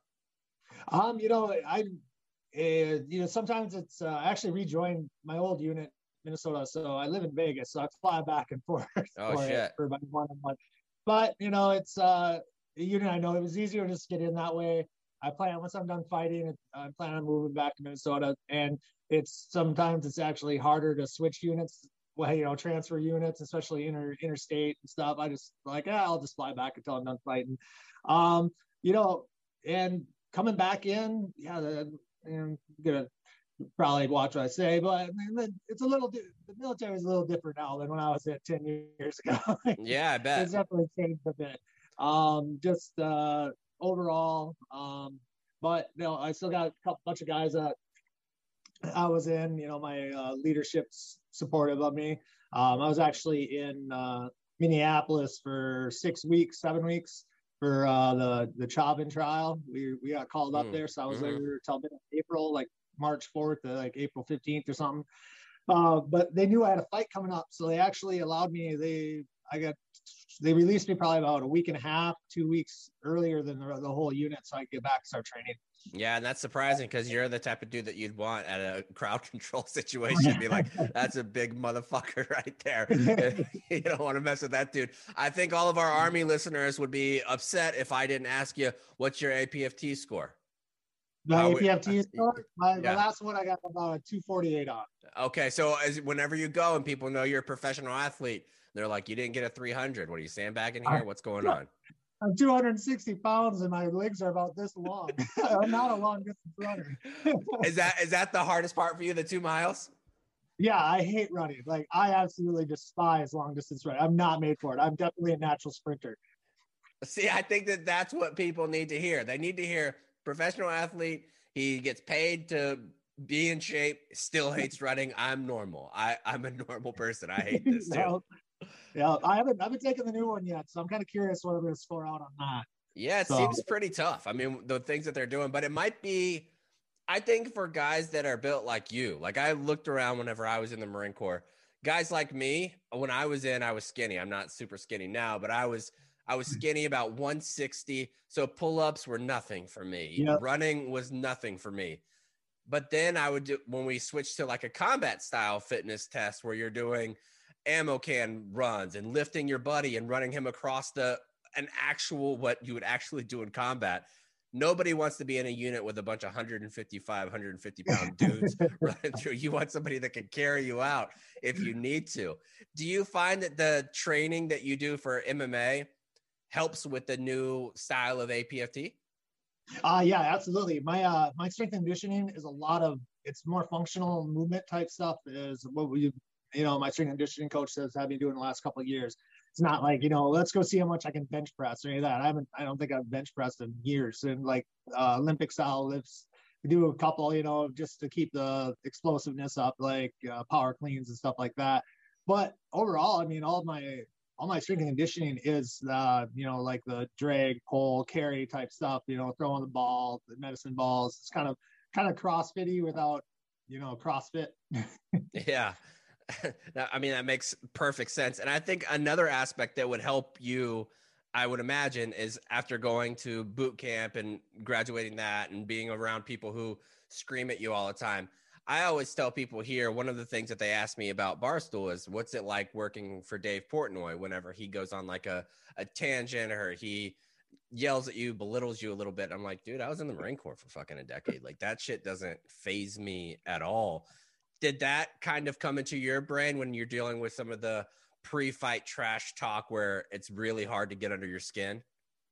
Um, you know, I, uh, you know, sometimes it's uh, I actually rejoined my old unit, Minnesota. So I live in Vegas, so I fly back and forth oh, for, shit. for about one month. But you know, it's uh, a unit I know. It was easier to just get in that way. I plan once I'm done fighting, I plan on moving back to Minnesota, and it's sometimes it's actually harder to switch units. Well, you know, transfer units, especially inter interstate and stuff. I just like, ah, I'll just fly back until I'm done fighting. Um, you know, and coming back in, yeah, the, I'm gonna probably watch what I say, but I mean, it's a little. The military is a little different now than when I was at ten years ago. Yeah, I bet it's definitely changed a bit. Um, just uh, overall, um, but you know, I still got a couple bunch of guys that I was in. You know, my uh, leadership's supportive of me. Um, I was actually in uh, Minneapolis for six weeks, seven weeks for uh, the the Chauvin trial. We we got called up mm, there, so I was mm-hmm. there till April, like March fourth to like April fifteenth or something. Uh, but they knew I had a fight coming up, so they actually allowed me. They I got they released me probably about a week and a half, two weeks earlier than the, the whole unit, so I could get back and start training. Yeah, and that's surprising because you're the type of dude that you'd want at a crowd control situation. Be like, that's a big motherfucker right there. You don't want to mess with that dude. I think all of our Army listeners would be upset if I didn't ask you, what's your A P F T score? My A P F T score? My, yeah. The last one I got about a two forty-eight on. Okay, so as whenever you go and people know you're a professional athlete, they're like, you didn't get a three hundred. What are you sandbagging here? What's going on? I'm two hundred sixty pounds and my legs are about this long. I'm not a long distance runner. Is that is that the hardest part for you, the two miles? Yeah, I hate running. Like, I absolutely despise long distance running. I'm not made for it. I'm definitely a natural sprinter. See, I think that that's what people need to hear. They need to hear professional athlete. He gets paid to be in shape, still hates running. I'm normal. I, I'm a normal person. I hate this too. no. Yeah, I haven't I haven't taken the new one yet, so I'm kind of curious what I'm going to score out on that. Yeah, it so. seems pretty tough. I mean, the things that they're doing, but it might be, I think for guys that are built like you, like I looked around whenever I was in the Marine Corps, guys like me, when I was in, I was skinny. I'm not super skinny now, but I was, I was skinny about one sixty. So pull-ups were nothing for me. Yep. Running was nothing for me. But then I would do, when we switched to like a combat style fitness test where you're doing ammo can runs and lifting your buddy and running him across the an actual what you would actually do in combat. Nobody wants to be in a unit with a bunch of one fifty-five, one fifty pound dudes running through. You want somebody that can carry you out if you need to. Do you find that the training that you do for M M A helps with the new style of A P F T? Uh, yeah, absolutely. My uh, my strength and conditioning is a lot of, it's more functional movement type stuff is what we you know, my strength and conditioning coach says have been doing the last couple of years. It's not like, you know, let's go see how much I can bench press or any of that. I haven't, I don't think I've bench pressed in years. And like uh, Olympic style lifts, we do a couple, you know, just to keep the explosiveness up, like uh, power cleans and stuff like that. But overall, I mean, all of my, all my strength and conditioning is, uh, you know, like the drag, pull, carry type stuff, you know, throwing the ball, the medicine balls. It's kind of, kind of CrossFit-y without, you know, CrossFit. Yeah. I mean, that makes perfect sense. And I think another aspect that would help you, I would imagine, is after going to boot camp and graduating that and being around people who scream at you all the time. I always tell people here, one of the things that they ask me about Barstool is, what's it like working for Dave Portnoy whenever he goes on like a, a tangent or he yells at you, belittles you a little bit. I'm like, dude, I was in the Marine Corps for fucking a decade. Like, that shit doesn't faze me at all. Did that kind of come into your brain when you're dealing with some of the pre-fight trash talk where it's really hard to get under your skin?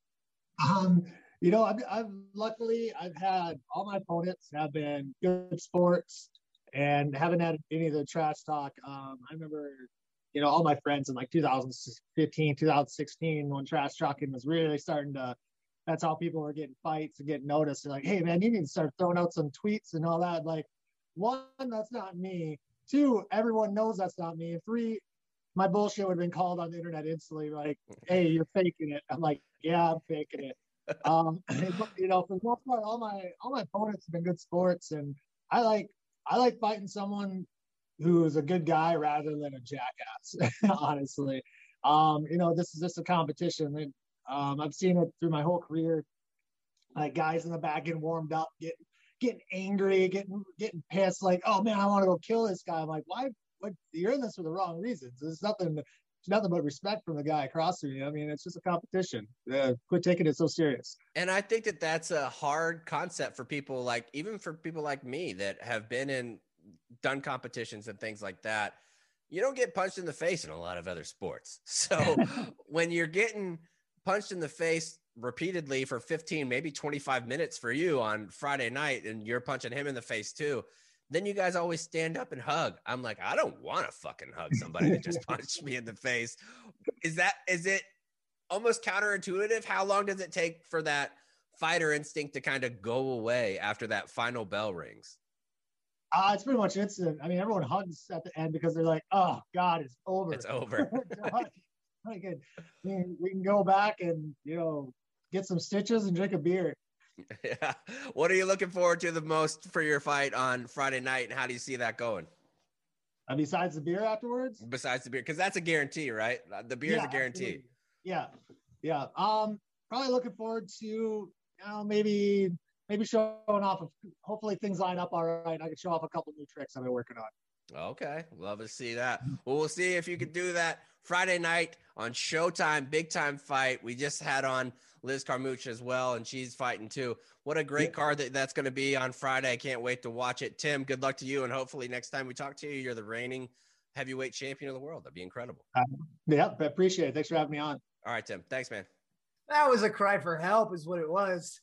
Um, you know, I've, I've luckily I've had all my opponents have been good sports. and haven't had any of the trash talk. Um, I remember, you know, all my friends in like two thousand fifteen, two thousand sixteen, when trash talking was really starting to, that's how people were getting fights and getting noticed. They're like, hey, man, you need to start throwing out some tweets and all that. Like, one, that's not me. Two, everyone knows that's not me. And three, my bullshit would have been called on the internet instantly. Like, hey, you're faking it. I'm like, yeah, I'm faking it. Um, you know, for the most part, all my all my opponents have been good sports, and I like I like fighting someone who's a good guy rather than a jackass. Honestly, um, you know, this is just a competition. And, um, I've seen it through my whole career. Like guys in the back getting warmed up, getting getting angry, getting getting pissed. Like, oh man, I want to go kill this guy. I'm like, why? What? You're in this for the wrong reasons. There's nothing. It's nothing but respect from the guy across from you. I mean, it's just a competition. Uh, quit taking it so serious. And I think that that's a hard concept for people like, even for people like me that have been in, done competitions and things like that. You don't get punched in the face in a lot of other sports. So when you're getting punched in the face repeatedly for fifteen, maybe twenty-five minutes for you on Friday night, and you're punching him in the face too, then you guys always stand up and hug. I'm like, I don't want to fucking hug somebody that just punched me in the face. Is that, is it almost counterintuitive? How long does it take for that fighter instinct to kind of go away after that final bell rings? Uh, it's pretty much instant. I mean, everyone hugs at the end because they're like, oh God, it's over. It's over. I can, I mean, we can go back and, you know, get some stitches and drink a beer. Yeah. What are you looking forward to the most for your fight on Friday night, and how do you see that going? Uh, besides the beer afterwards? Besides the beer, because that's a guarantee, right? The beer is yeah, a guarantee. Absolutely. Yeah, yeah. Um, probably looking forward to, you know, maybe maybe showing off. Of, hopefully things line up all right. I can show off a couple new tricks I've been working on. Okay, love to see that. Well, we'll see if you can do that Friday night on Showtime. Big time fight. We just had on Liz Carmouche as well, and she's fighting too. What a great card that that's going to be on Friday. I can't wait to watch it. Tim, good luck to you, and hopefully next time we talk to you, you're the reigning heavyweight champion of the world. That'd be incredible. Um, yeah, I appreciate it. Thanks for having me on. All right, Tim. Thanks, man. That was a cry for help is what it was.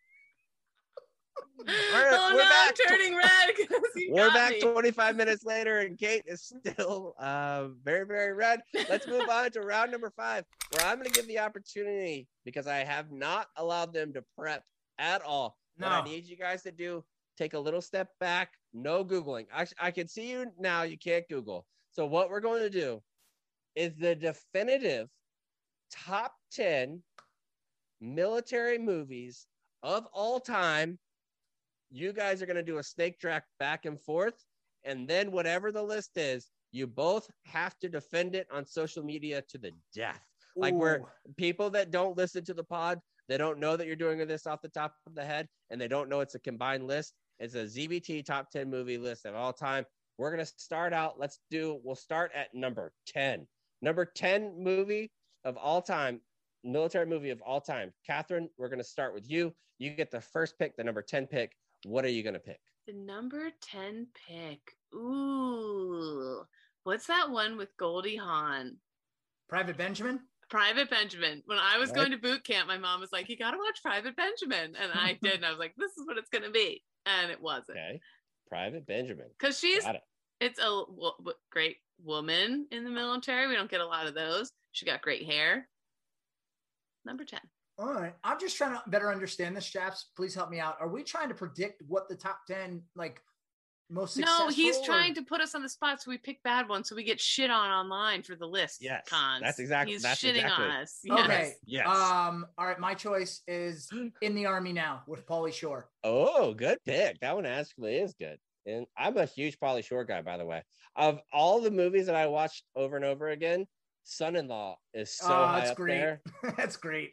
We're, oh, we're no, back. I'm turning red. We're back me. twenty-five minutes later, and Kate is still uh, very, very red. Let's move on to round number five, where I'm going to give the opportunity, because I have not allowed them to prep at all. No. What I need you guys to do, take a little step back, no Googling. I, I can see you now. You can't Google. So what we're going to do is the definitive top ten military movies of all time. You guys are going to do a snake draft back and forth, and then whatever the list is, you both have to defend it on social media to the death. Ooh. Like, where people that don't listen to the pod, they don't know that you're doing this off the top of the head, and they don't know it's a combined list. It's a Z B T top ten movie list of all time. We're going to start out. Let's do, we'll start at number ten. Number ten movie of all time, military movie of all time. Catherine, we're going to start with you. You get the first pick, the number ten pick. What are you going to pick? The number ten pick. Ooh. What's that one with Goldie Hawn? Private Benjamin? Private Benjamin. When I was right. going to boot camp, my mom was like, you got to watch Private Benjamin. And I did. And I was like, this is what it's going to be. And it wasn't. Okay. Private Benjamin. Because she's, it. it's a w- w- great woman in the military. We don't get a lot of those. She got great hair. Number ten. All right. I'm just trying to better understand this, Chaps. Please help me out. Are we trying to predict what the top ten, like, most successful? No, he's or... trying to put us on the spot so we pick bad ones so we get shit on online for the list. Yes. Cons. That's exactly. He's that's shitting exactly. on us. Yes. Okay. Yes. Um, all right. My choice is In the Army Now with Pauly Shore. Oh, good pick. That one actually is good. And I'm a huge Pauly Shore guy, by the way. Of all the movies that I watched over and over again, Son-in-Law is so oh, high that's up great. there. That's great.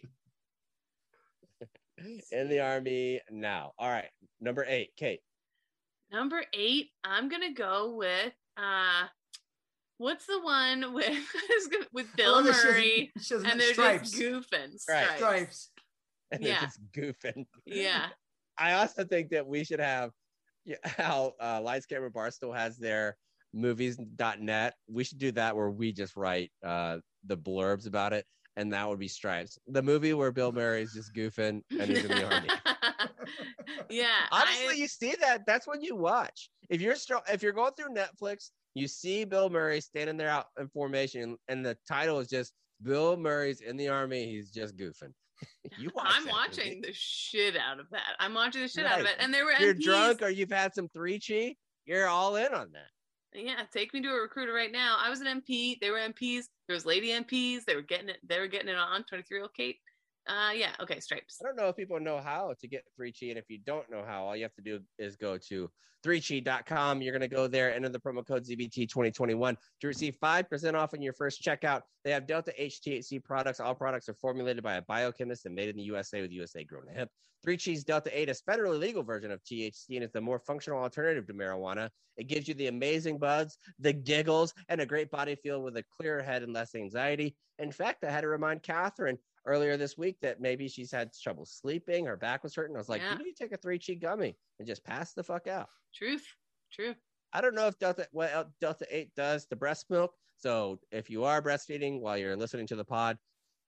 In the Army Now. All right. Number eight, Kate. Number eight, I'm going to go with, uh, what's the one with with Bill Murray? She doesn't, she and they're stripes. just goofing. Right. Stripes. Stripes. And they're Yeah. just goofing. Yeah. I also think that we should have how uh, Lights Camera Barstool has their movies dot net. We should do that where we just write uh, the blurbs about it. And that would be Stripes, the movie where Bill Murray is just goofing and he's in the army. Yeah. Honestly, I, you see that. That's what you watch. if you're str- if you're going through Netflix, you see Bill Murray standing there out in formation, and the title is just Bill Murray's in the Army. He's just goofing. You watch I'm that watching movie. the shit out of that. I'm watching the shit Right. out of it. And there were If you're M Ps. drunk or you've had some three chi, you're all in on that. Yeah, take me to a recruiter right now. I was an M P. They were M Ps. There was lady M Ps. They were getting it. They were getting it on. twenty-three-year-old Kate. Uh, yeah. Okay. Stripes. I don't know if people know how to get three chi, and if you don't know how, all you have to do is go to three chi dot com. You're going to go there, enter the promo code Z B T twenty twenty-one to receive five percent off on your first checkout. They have Delta H T H C products. All products are formulated by a biochemist and made in the U S A with U S A grown hemp. three chi's Delta eight is federally legal version of T H C, and it's the more functional alternative to marijuana. It gives you the amazing buzz, the giggles, and a great body feel with a clearer head and less anxiety. In fact, I had to remind Catherine earlier this week that maybe she's had trouble sleeping, her back was hurting. I was like, Yeah. you need to take a three chi gummy and just pass the fuck out. Truth. True. I don't know if Delta what el- Delta eight does to breast milk. So if you are breastfeeding while you're listening to the pod,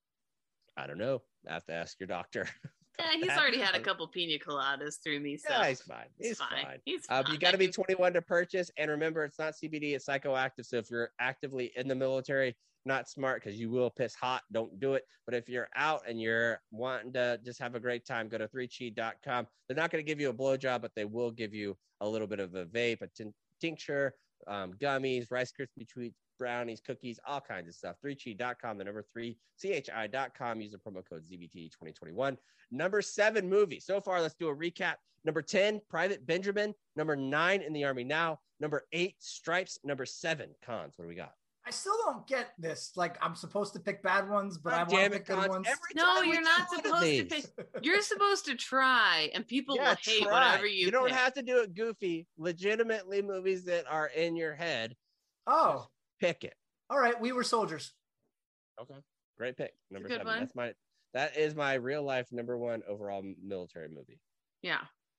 I don't know. I have to ask your doctor. Yeah, he's already had a couple pina coladas through me, so Yeah, he's fine. He's it's fine. fine. He's Uh, fine. but you got to be twenty-one to purchase. And remember, it's not C B D, it's psychoactive. So if you're actively in the military, not smart because you will piss hot. Don't do it. But if you're out and you're wanting to just have a great time, go to three chi dot com. They're not going to give you a blowjob, but they will give you a little bit of a vape, a tin- tincture, um, gummies, Rice Krispie treats, brownies, cookies, all kinds of stuff. three chi dot com, the number three, C H I dot com. Use the promo code Z B T twenty twenty-one. Number seven movie. So far, let's do a recap. Number ten, Private Benjamin. Number nine, In the Army Now. Number eight, Stripes. Number seven, Cons. What do we got? I still don't get this. Like, I'm supposed to pick bad ones, but God I want damn to it, pick good Cons. ones. Every No, time we you're do not one of supposed to these. pick. You're supposed to try, and people Yeah, will hate try. whatever you. You don't pick. have to do it goofy. Legitimately, movies that are in your head. Oh, Pick it. all right. We Were Soldiers. Okay. Great pick. Number good seven. one. That's my that is my real life number one overall military movie. Yeah.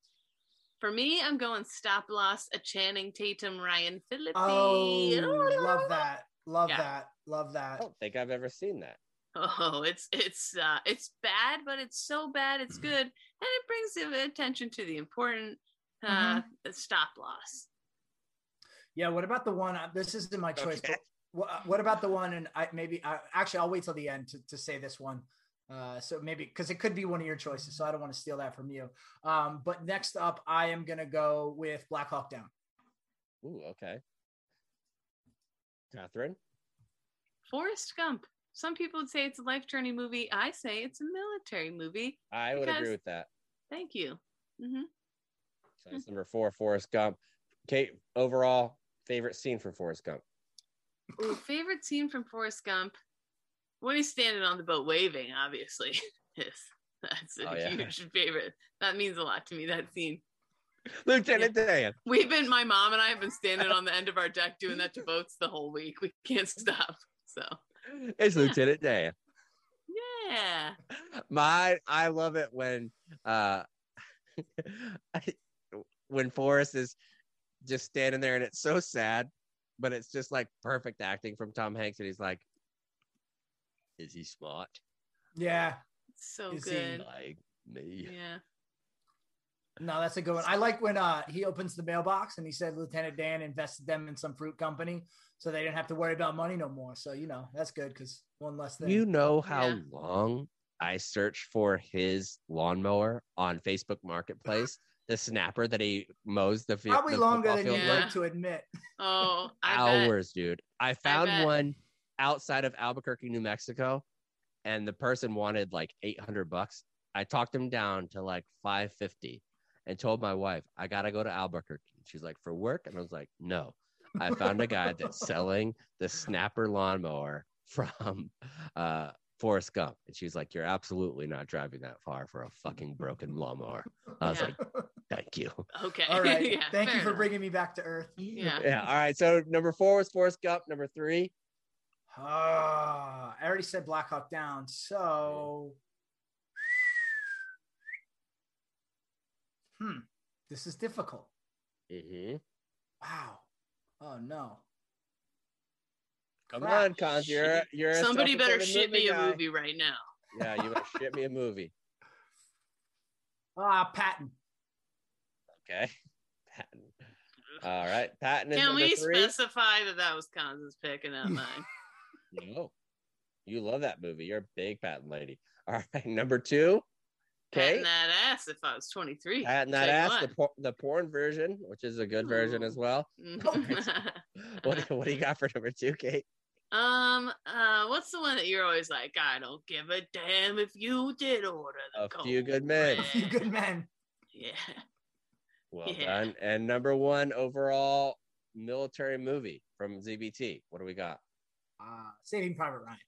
For me, I'm going Stop Loss, a Channing Tatum, Ryan Phillippe. Oh, love that. Love Yeah. that. Love I that. don't think I've ever seen that. Oh, it's it's uh, it's bad, but it's so bad it's good, and it brings attention to the important uh, stop loss. Yeah. What about the one? uh, This isn't my choice. Okay. But what, what about the one? And I maybe I, actually I'll wait till the end to, to say this one. Uh, so maybe because it could be one of your choices, so I don't want to steal that from you. Um, but next up, I am gonna go with Black Hawk Down. Ooh, okay. Catherine? Forrest Gump. Some people would say it's a life journey movie. I say it's a military movie. I would Because- agree with that. Thank you. hmm So that's number four, Forrest Gump. Kate, overall, favorite scene from Forrest Gump? Ooh, favorite scene from Forrest Gump? When he's standing on the boat waving, obviously. Yes, that's a Oh, yeah. huge favorite. That means a lot to me, that scene. Lieutenant Dan. We've been, my mom and I have been standing on the end of our deck doing that to boats the whole week. We can't stop. So, It's Yeah. Lieutenant Dan. yeah. My, I love it when, uh, when Forrest is just standing there and it's so sad, but it's just like perfect acting from Tom Hanks. And he's like, is he smart? Oh, Yeah. So Is he good. Like me. Yeah. No, that's a good one. I like when uh, he opens the mailbox and he said Lieutenant Dan invested them in some fruit company, so they didn't have to worry about money no more. So you know that's good because one less thing. You know how Yeah. long I searched for his lawnmower on Facebook Marketplace, the snapper that he mows the field. Probably the longer football than field you'd Yeah. with? like to admit. Oh, I bet. Hours, dude. I found bet. one outside of Albuquerque, New Mexico, and the person wanted like eight hundred bucks. I talked him down to like five fifty and told my wife, I got to go to Albuquerque. She's like, for work? And I was like, no. I found a guy that's selling the snapper lawnmower from uh, Forrest Gump. And she's like, you're absolutely not driving that far for a fucking broken lawnmower. I was Yeah. like, thank you. Okay. All right. Yeah, Thank you fair for enough. bringing me back to earth. Yeah. Yeah. All right. So number four was Forrest Gump. Number three. Ah, I already said Black Hawk Down. So, hmm, this is difficult. Mm-hmm. Wow. Oh no. Come Crap. on, Cons. You're a- you're a Somebody better self-proclaimed shit me a guy. movie right now. Yeah, you better shit me a movie. Ah, Patton. Okay. Patton. All right, Patton is Can number we three. specify that that was Kansas pick and not mine? No, you love that movie. You're a big Patton lady. All right, number two. Patting Okay, that ass if I was twenty-three. Patton that Tell you ass, what. the por- the porn version, which is a good version as well. What what do you got for number two, Kate? um, uh, what's the one that you're always like, I don't give a damn if you did order the A Code Few Good Men. A Few Red. Good Men. Yeah. Well Yeah. done. And number one overall military movie from Z B T. What do we got? Uh, Saving Private Ryan.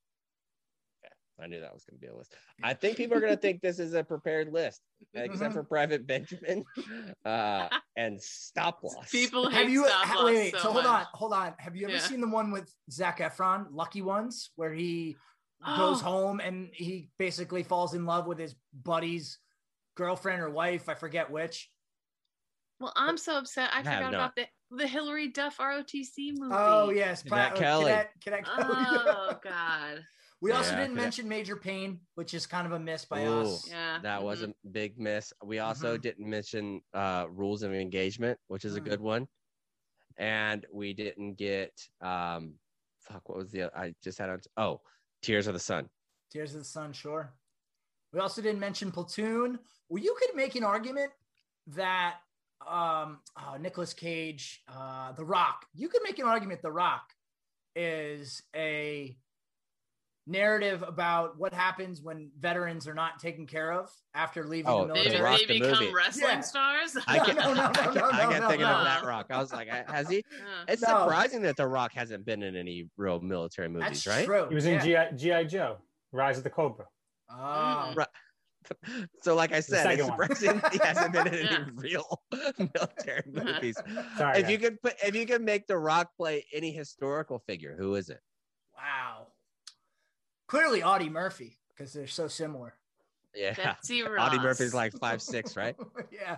I knew that was going to be a list. I think people are going to think this is a prepared list, except for Private Benjamin uh, and Stop Loss. People hate Have you? stop ha- loss wait, wait. so, So, hold much. on, hold on. Have you ever Yeah. seen the one with Zac Efron, Lucky Ones, where he Oh. goes home and he basically falls in love with his buddy's girlfriend or wife? I forget which. Well, I'm so upset. I, have forgot not. about the the Hillary Duff R O T C movie. Oh yes, Cadet Pri- Kelly. Cadet, Cadet Kelly. Oh God. We also Yeah, didn't Cadet- mention Major Payne, which is kind of a miss by Ooh, us. Yeah. That was mhm. a big miss. We also Mhm. didn't mention uh, Rules of Engagement, which is a Mm. good one. And we didn't get, um, fuck, what was the, I just had on, oh, Tears of the Sun. Tears of the Sun, sure. We also didn't mention Platoon. Well, you could make an argument that um, oh, Nicolas Cage, uh, The Rock. You could make an argument The Rock is a narrative about what happens when veterans are not taken care of after leaving Oh, the The Maybe military. Rock, they the become movie. wrestling Yeah. stars. I No, kept, no, no, I no, kept, no, I kept no, thinking no. of that Rock. I was like, has he? Yeah. It's No. surprising that The Rock hasn't been in any real military movies, That's right? true. He was in yeah. G I Joe, Rise of the Cobra. Oh. Right. So, like I said, it's second one. surprising he hasn't been in any Yeah. real military movies. Sorry, If guys. you could put, if you could make The Rock play any historical figure, who is it? Wow. Clearly Audie Murphy, because they're so similar. Yeah, Betsy Ross. Audie Murphy's like five six, right? yeah.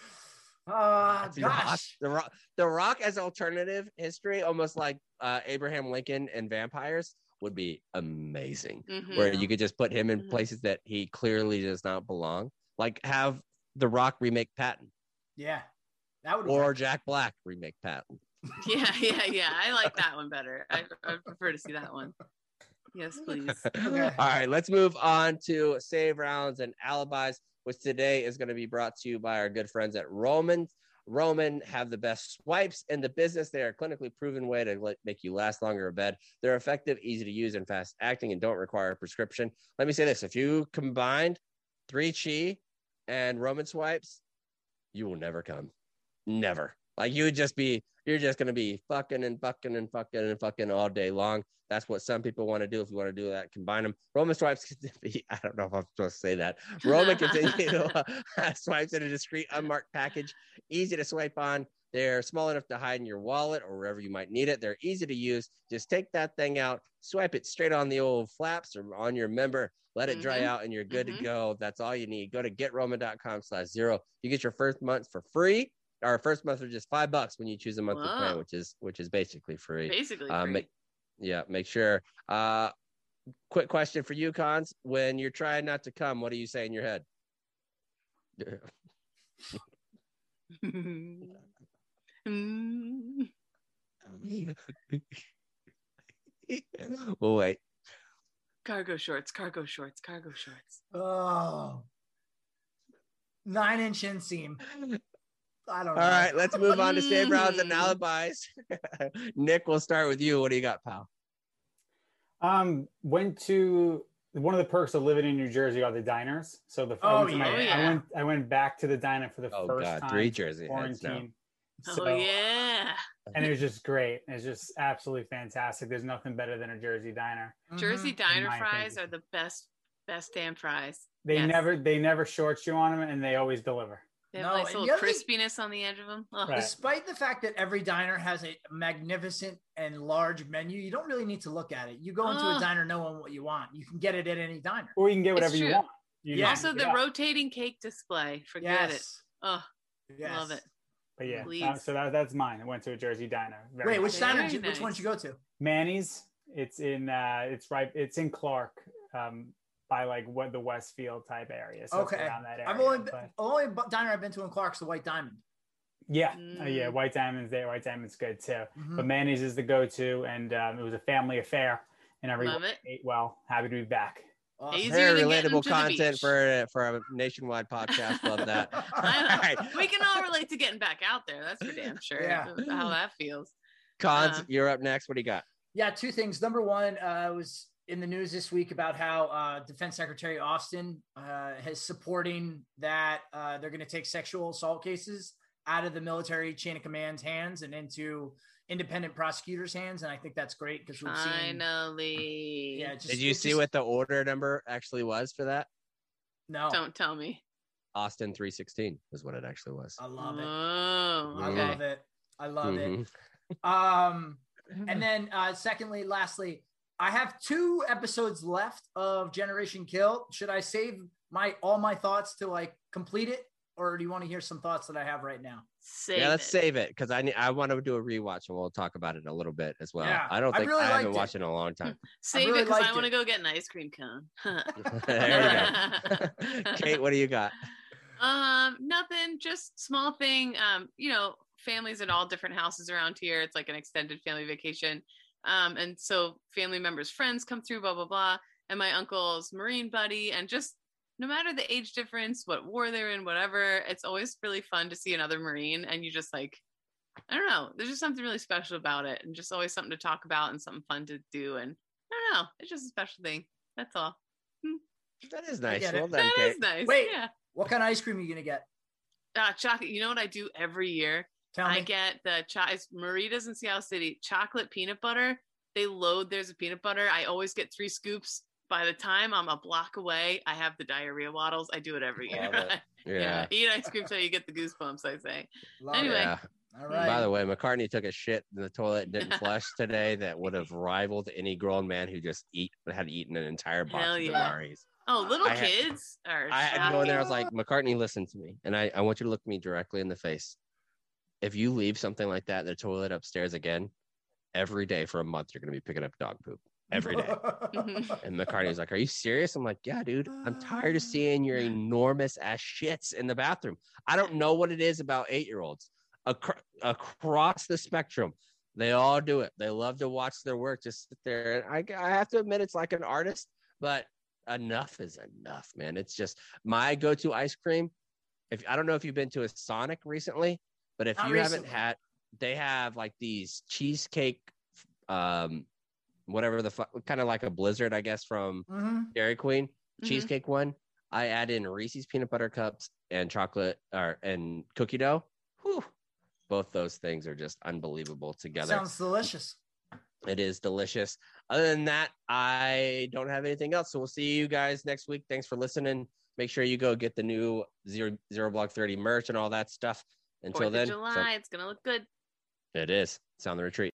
Uh, Betsy Ross. gosh. The Rock, The Rock as alternative history, almost like uh, Abraham Lincoln and vampires, would be amazing. Mhm. Where you could just put him in Mhm. places that he clearly does not belong, like have The Rock remake Patton Yeah. That would or work. Jack Black remake Patton. Yeah, yeah, yeah. I like that one better. I, I prefer to see that one. Yes, please. Okay. All right, let's move on to save rounds and alibis, which today is going to be brought to you by our good friends at Roman. Roman have the best swipes in the business. They are a clinically proven way to let, make you last longer in bed. They're effective, easy to use, and fast acting, and don't require a prescription. Let me say this: if you combined three Chi and Roman swipes, you will never come. Never. Like you would just be, you're just going to be fucking and fucking and fucking and fucking all day long. That's what some people want to do. If you want to do that, combine them. Roman swipes can be, I don't know if I'm supposed to say that. Roman continue to uh, swipes in a discreet, unmarked package, easy to swipe on. They're small enough to hide in your wallet or wherever you might need it. They're easy to use. Just take that thing out, swipe it straight on the old flaps or on your member, let it dry Mhm. out, and you're good Mhm. to go. That's all you need. Go to getroman.com slash zero. You get your first month for free. Our first month for just five bucks when you choose a monthly Whoa. plan, which is which is basically free. Basically, Uh, free. make, yeah, make sure. Uh, quick question for you, Cons. When you're trying not to come, what do you say in your head? Mm. Well, wait. Cargo shorts, cargo shorts, cargo shorts. Oh. Nine inch inseam. I don't All know. right, let's move on to save rounds and Mm. alibis. Nick, we'll start with you. What do you got, pal? Um, went to one of the perks of living in New Jersey are the diners. So the Oh, I went to my- yeah. Oh, I yeah. went I went back to the diner for the Oh, first God, time. three since Jersey heads now. quarantine. Oh So- yeah. And it was just great. It's just absolutely fantastic. There's nothing better than a Jersey diner. Jersey Mhm. diner my fries opinion. are the best, best damn fries. They Yes. never they never short you on them, and they always deliver. They have No, a nice and little the other thing- crispiness on the edge of them. Ugh. Right. Despite the fact that every diner has a magnificent and large menu, you don't really need to look at it. You go into a Ah. diner knowing what you want. You can get it at any diner. Or you can get whatever It's you true. want. You Yeah. just Also, pick it the up. rotating cake display. Forget it. Yes. Oh, Yes. love it. But yeah, Please. uh, so that, that's mine. I went to a Jersey diner. Very Wait, which nice. diner? Very Did you, Which one nice. did you go to? Manny's. It's in uh, it's right. It's in Clark, um, by like what the Westfield type area. So it's Okay. around that area. I've only been, but- only bu- diner I've been to in Clark's the White Diamond. Yeah, Mm. uh, yeah, White Diamond's there. White Diamond's good too. Mhm. But mayonnaise is the go-to, and um, it was a family affair, and everyone Love it. ate well. Happy to be back. Awesome. Easy. Very than getting relatable to the content beach. for for a nationwide podcast. Love that. I know. All right. We can all relate to getting back out there. That's for damn sure. Yeah. How that feels. Cons, Uh, you're up next. What do you got? Yeah, two things. Number one, uh, was in the news this week about how uh, Defense Secretary Austin uh, is supporting that uh, they're going to take sexual assault cases out of the military chain of command's hands and into independent prosecutors' hands, and I think that's great because we've seen. Finally. Yeah, just, Did you it's see just- what the order number actually was for that? No, Don't tell me. Austin three sixteen is what it actually was. I love it. Oh, I okay. love it. I love Mhm. it. Um, and then, uh, secondly, lastly, I have two episodes left of Generation Kill. Should I save my all my thoughts to like complete it, or do you want to hear some thoughts that I have right now? Save Yeah, let's it. save it because I need, I want to do a rewatch and we'll talk about it in a little bit as well. Yeah, I don't I think really I haven't liked it. watched it in a long time. Save really it because I liked want to it. go get an ice cream cone. There you go. Kate, what do you got? Um, nothing, just small thing. Um, you know, families at all different houses around here. It's like an extended family vacation. Um, and so family members, friends come through, blah, blah, blah. And my uncle's Marine buddy, and just no matter the age difference, what war they're in, whatever, it's always really fun to see another Marine. And you just like, I don't know, there's just something really special about it, and just always something to talk about and something fun to do. And I don't know, it's just a special thing. That's all. That is nice. get it. Well done, That Kate. is nice. Wait. Yeah. What kind of ice cream are you gonna get? Uh, chocolate. You know what I do every year? Tell me. I get the cho- it's Marita's in Seattle City chocolate peanut butter. They load theirs with peanut butter. I always get three scoops. By the time I'm a block away, I have the diarrhea waddles. I do it every year. Love it. yeah. Yeah. Eat ice cream till you get the goosebumps, I say. Love Anyway. it. Yeah. All right. By the way, McCartney took a shit in the toilet and didn't flush today that would have rivaled any grown man who just eat had eaten an entire box Hell of yeah. Demaries. Oh, little I had- kids are I had to go in there. I was shocking. like, McCartney, listen to me, and I, I want you to look me directly in the face. If you leave something like that in the toilet upstairs again, every day for a month, you're going to be picking up dog poop every day. And McCartney was like, are you serious? I'm like, yeah, dude, I'm tired of seeing your enormous ass shits in the bathroom. I don't know what it is about eight-year-olds Acro- across the spectrum. They all do it. They love to watch their work, just sit there. And I, I have to admit, it's like an artist, but enough is enough, man. It's just my go-to ice cream. If I don't know if you've been to a Sonic recently, but if Not you recently. haven't had, they have like these cheesecake, um, whatever the fuck, kind of like a Blizzard, I guess, from Mhm. Dairy Queen Mhm. cheesecake one. I add in Reese's peanut butter cups and chocolate or and cookie dough. Whew. Both those things are just unbelievable together. Sounds delicious. It is delicious. Other than that, I don't have anything else. So we'll see you guys next week. Thanks for listening. Make sure you go get the new zero zero block thirty merch and all that stuff. Until Fourth of then, July, so it's gonna look good. it is. Sound the retreat.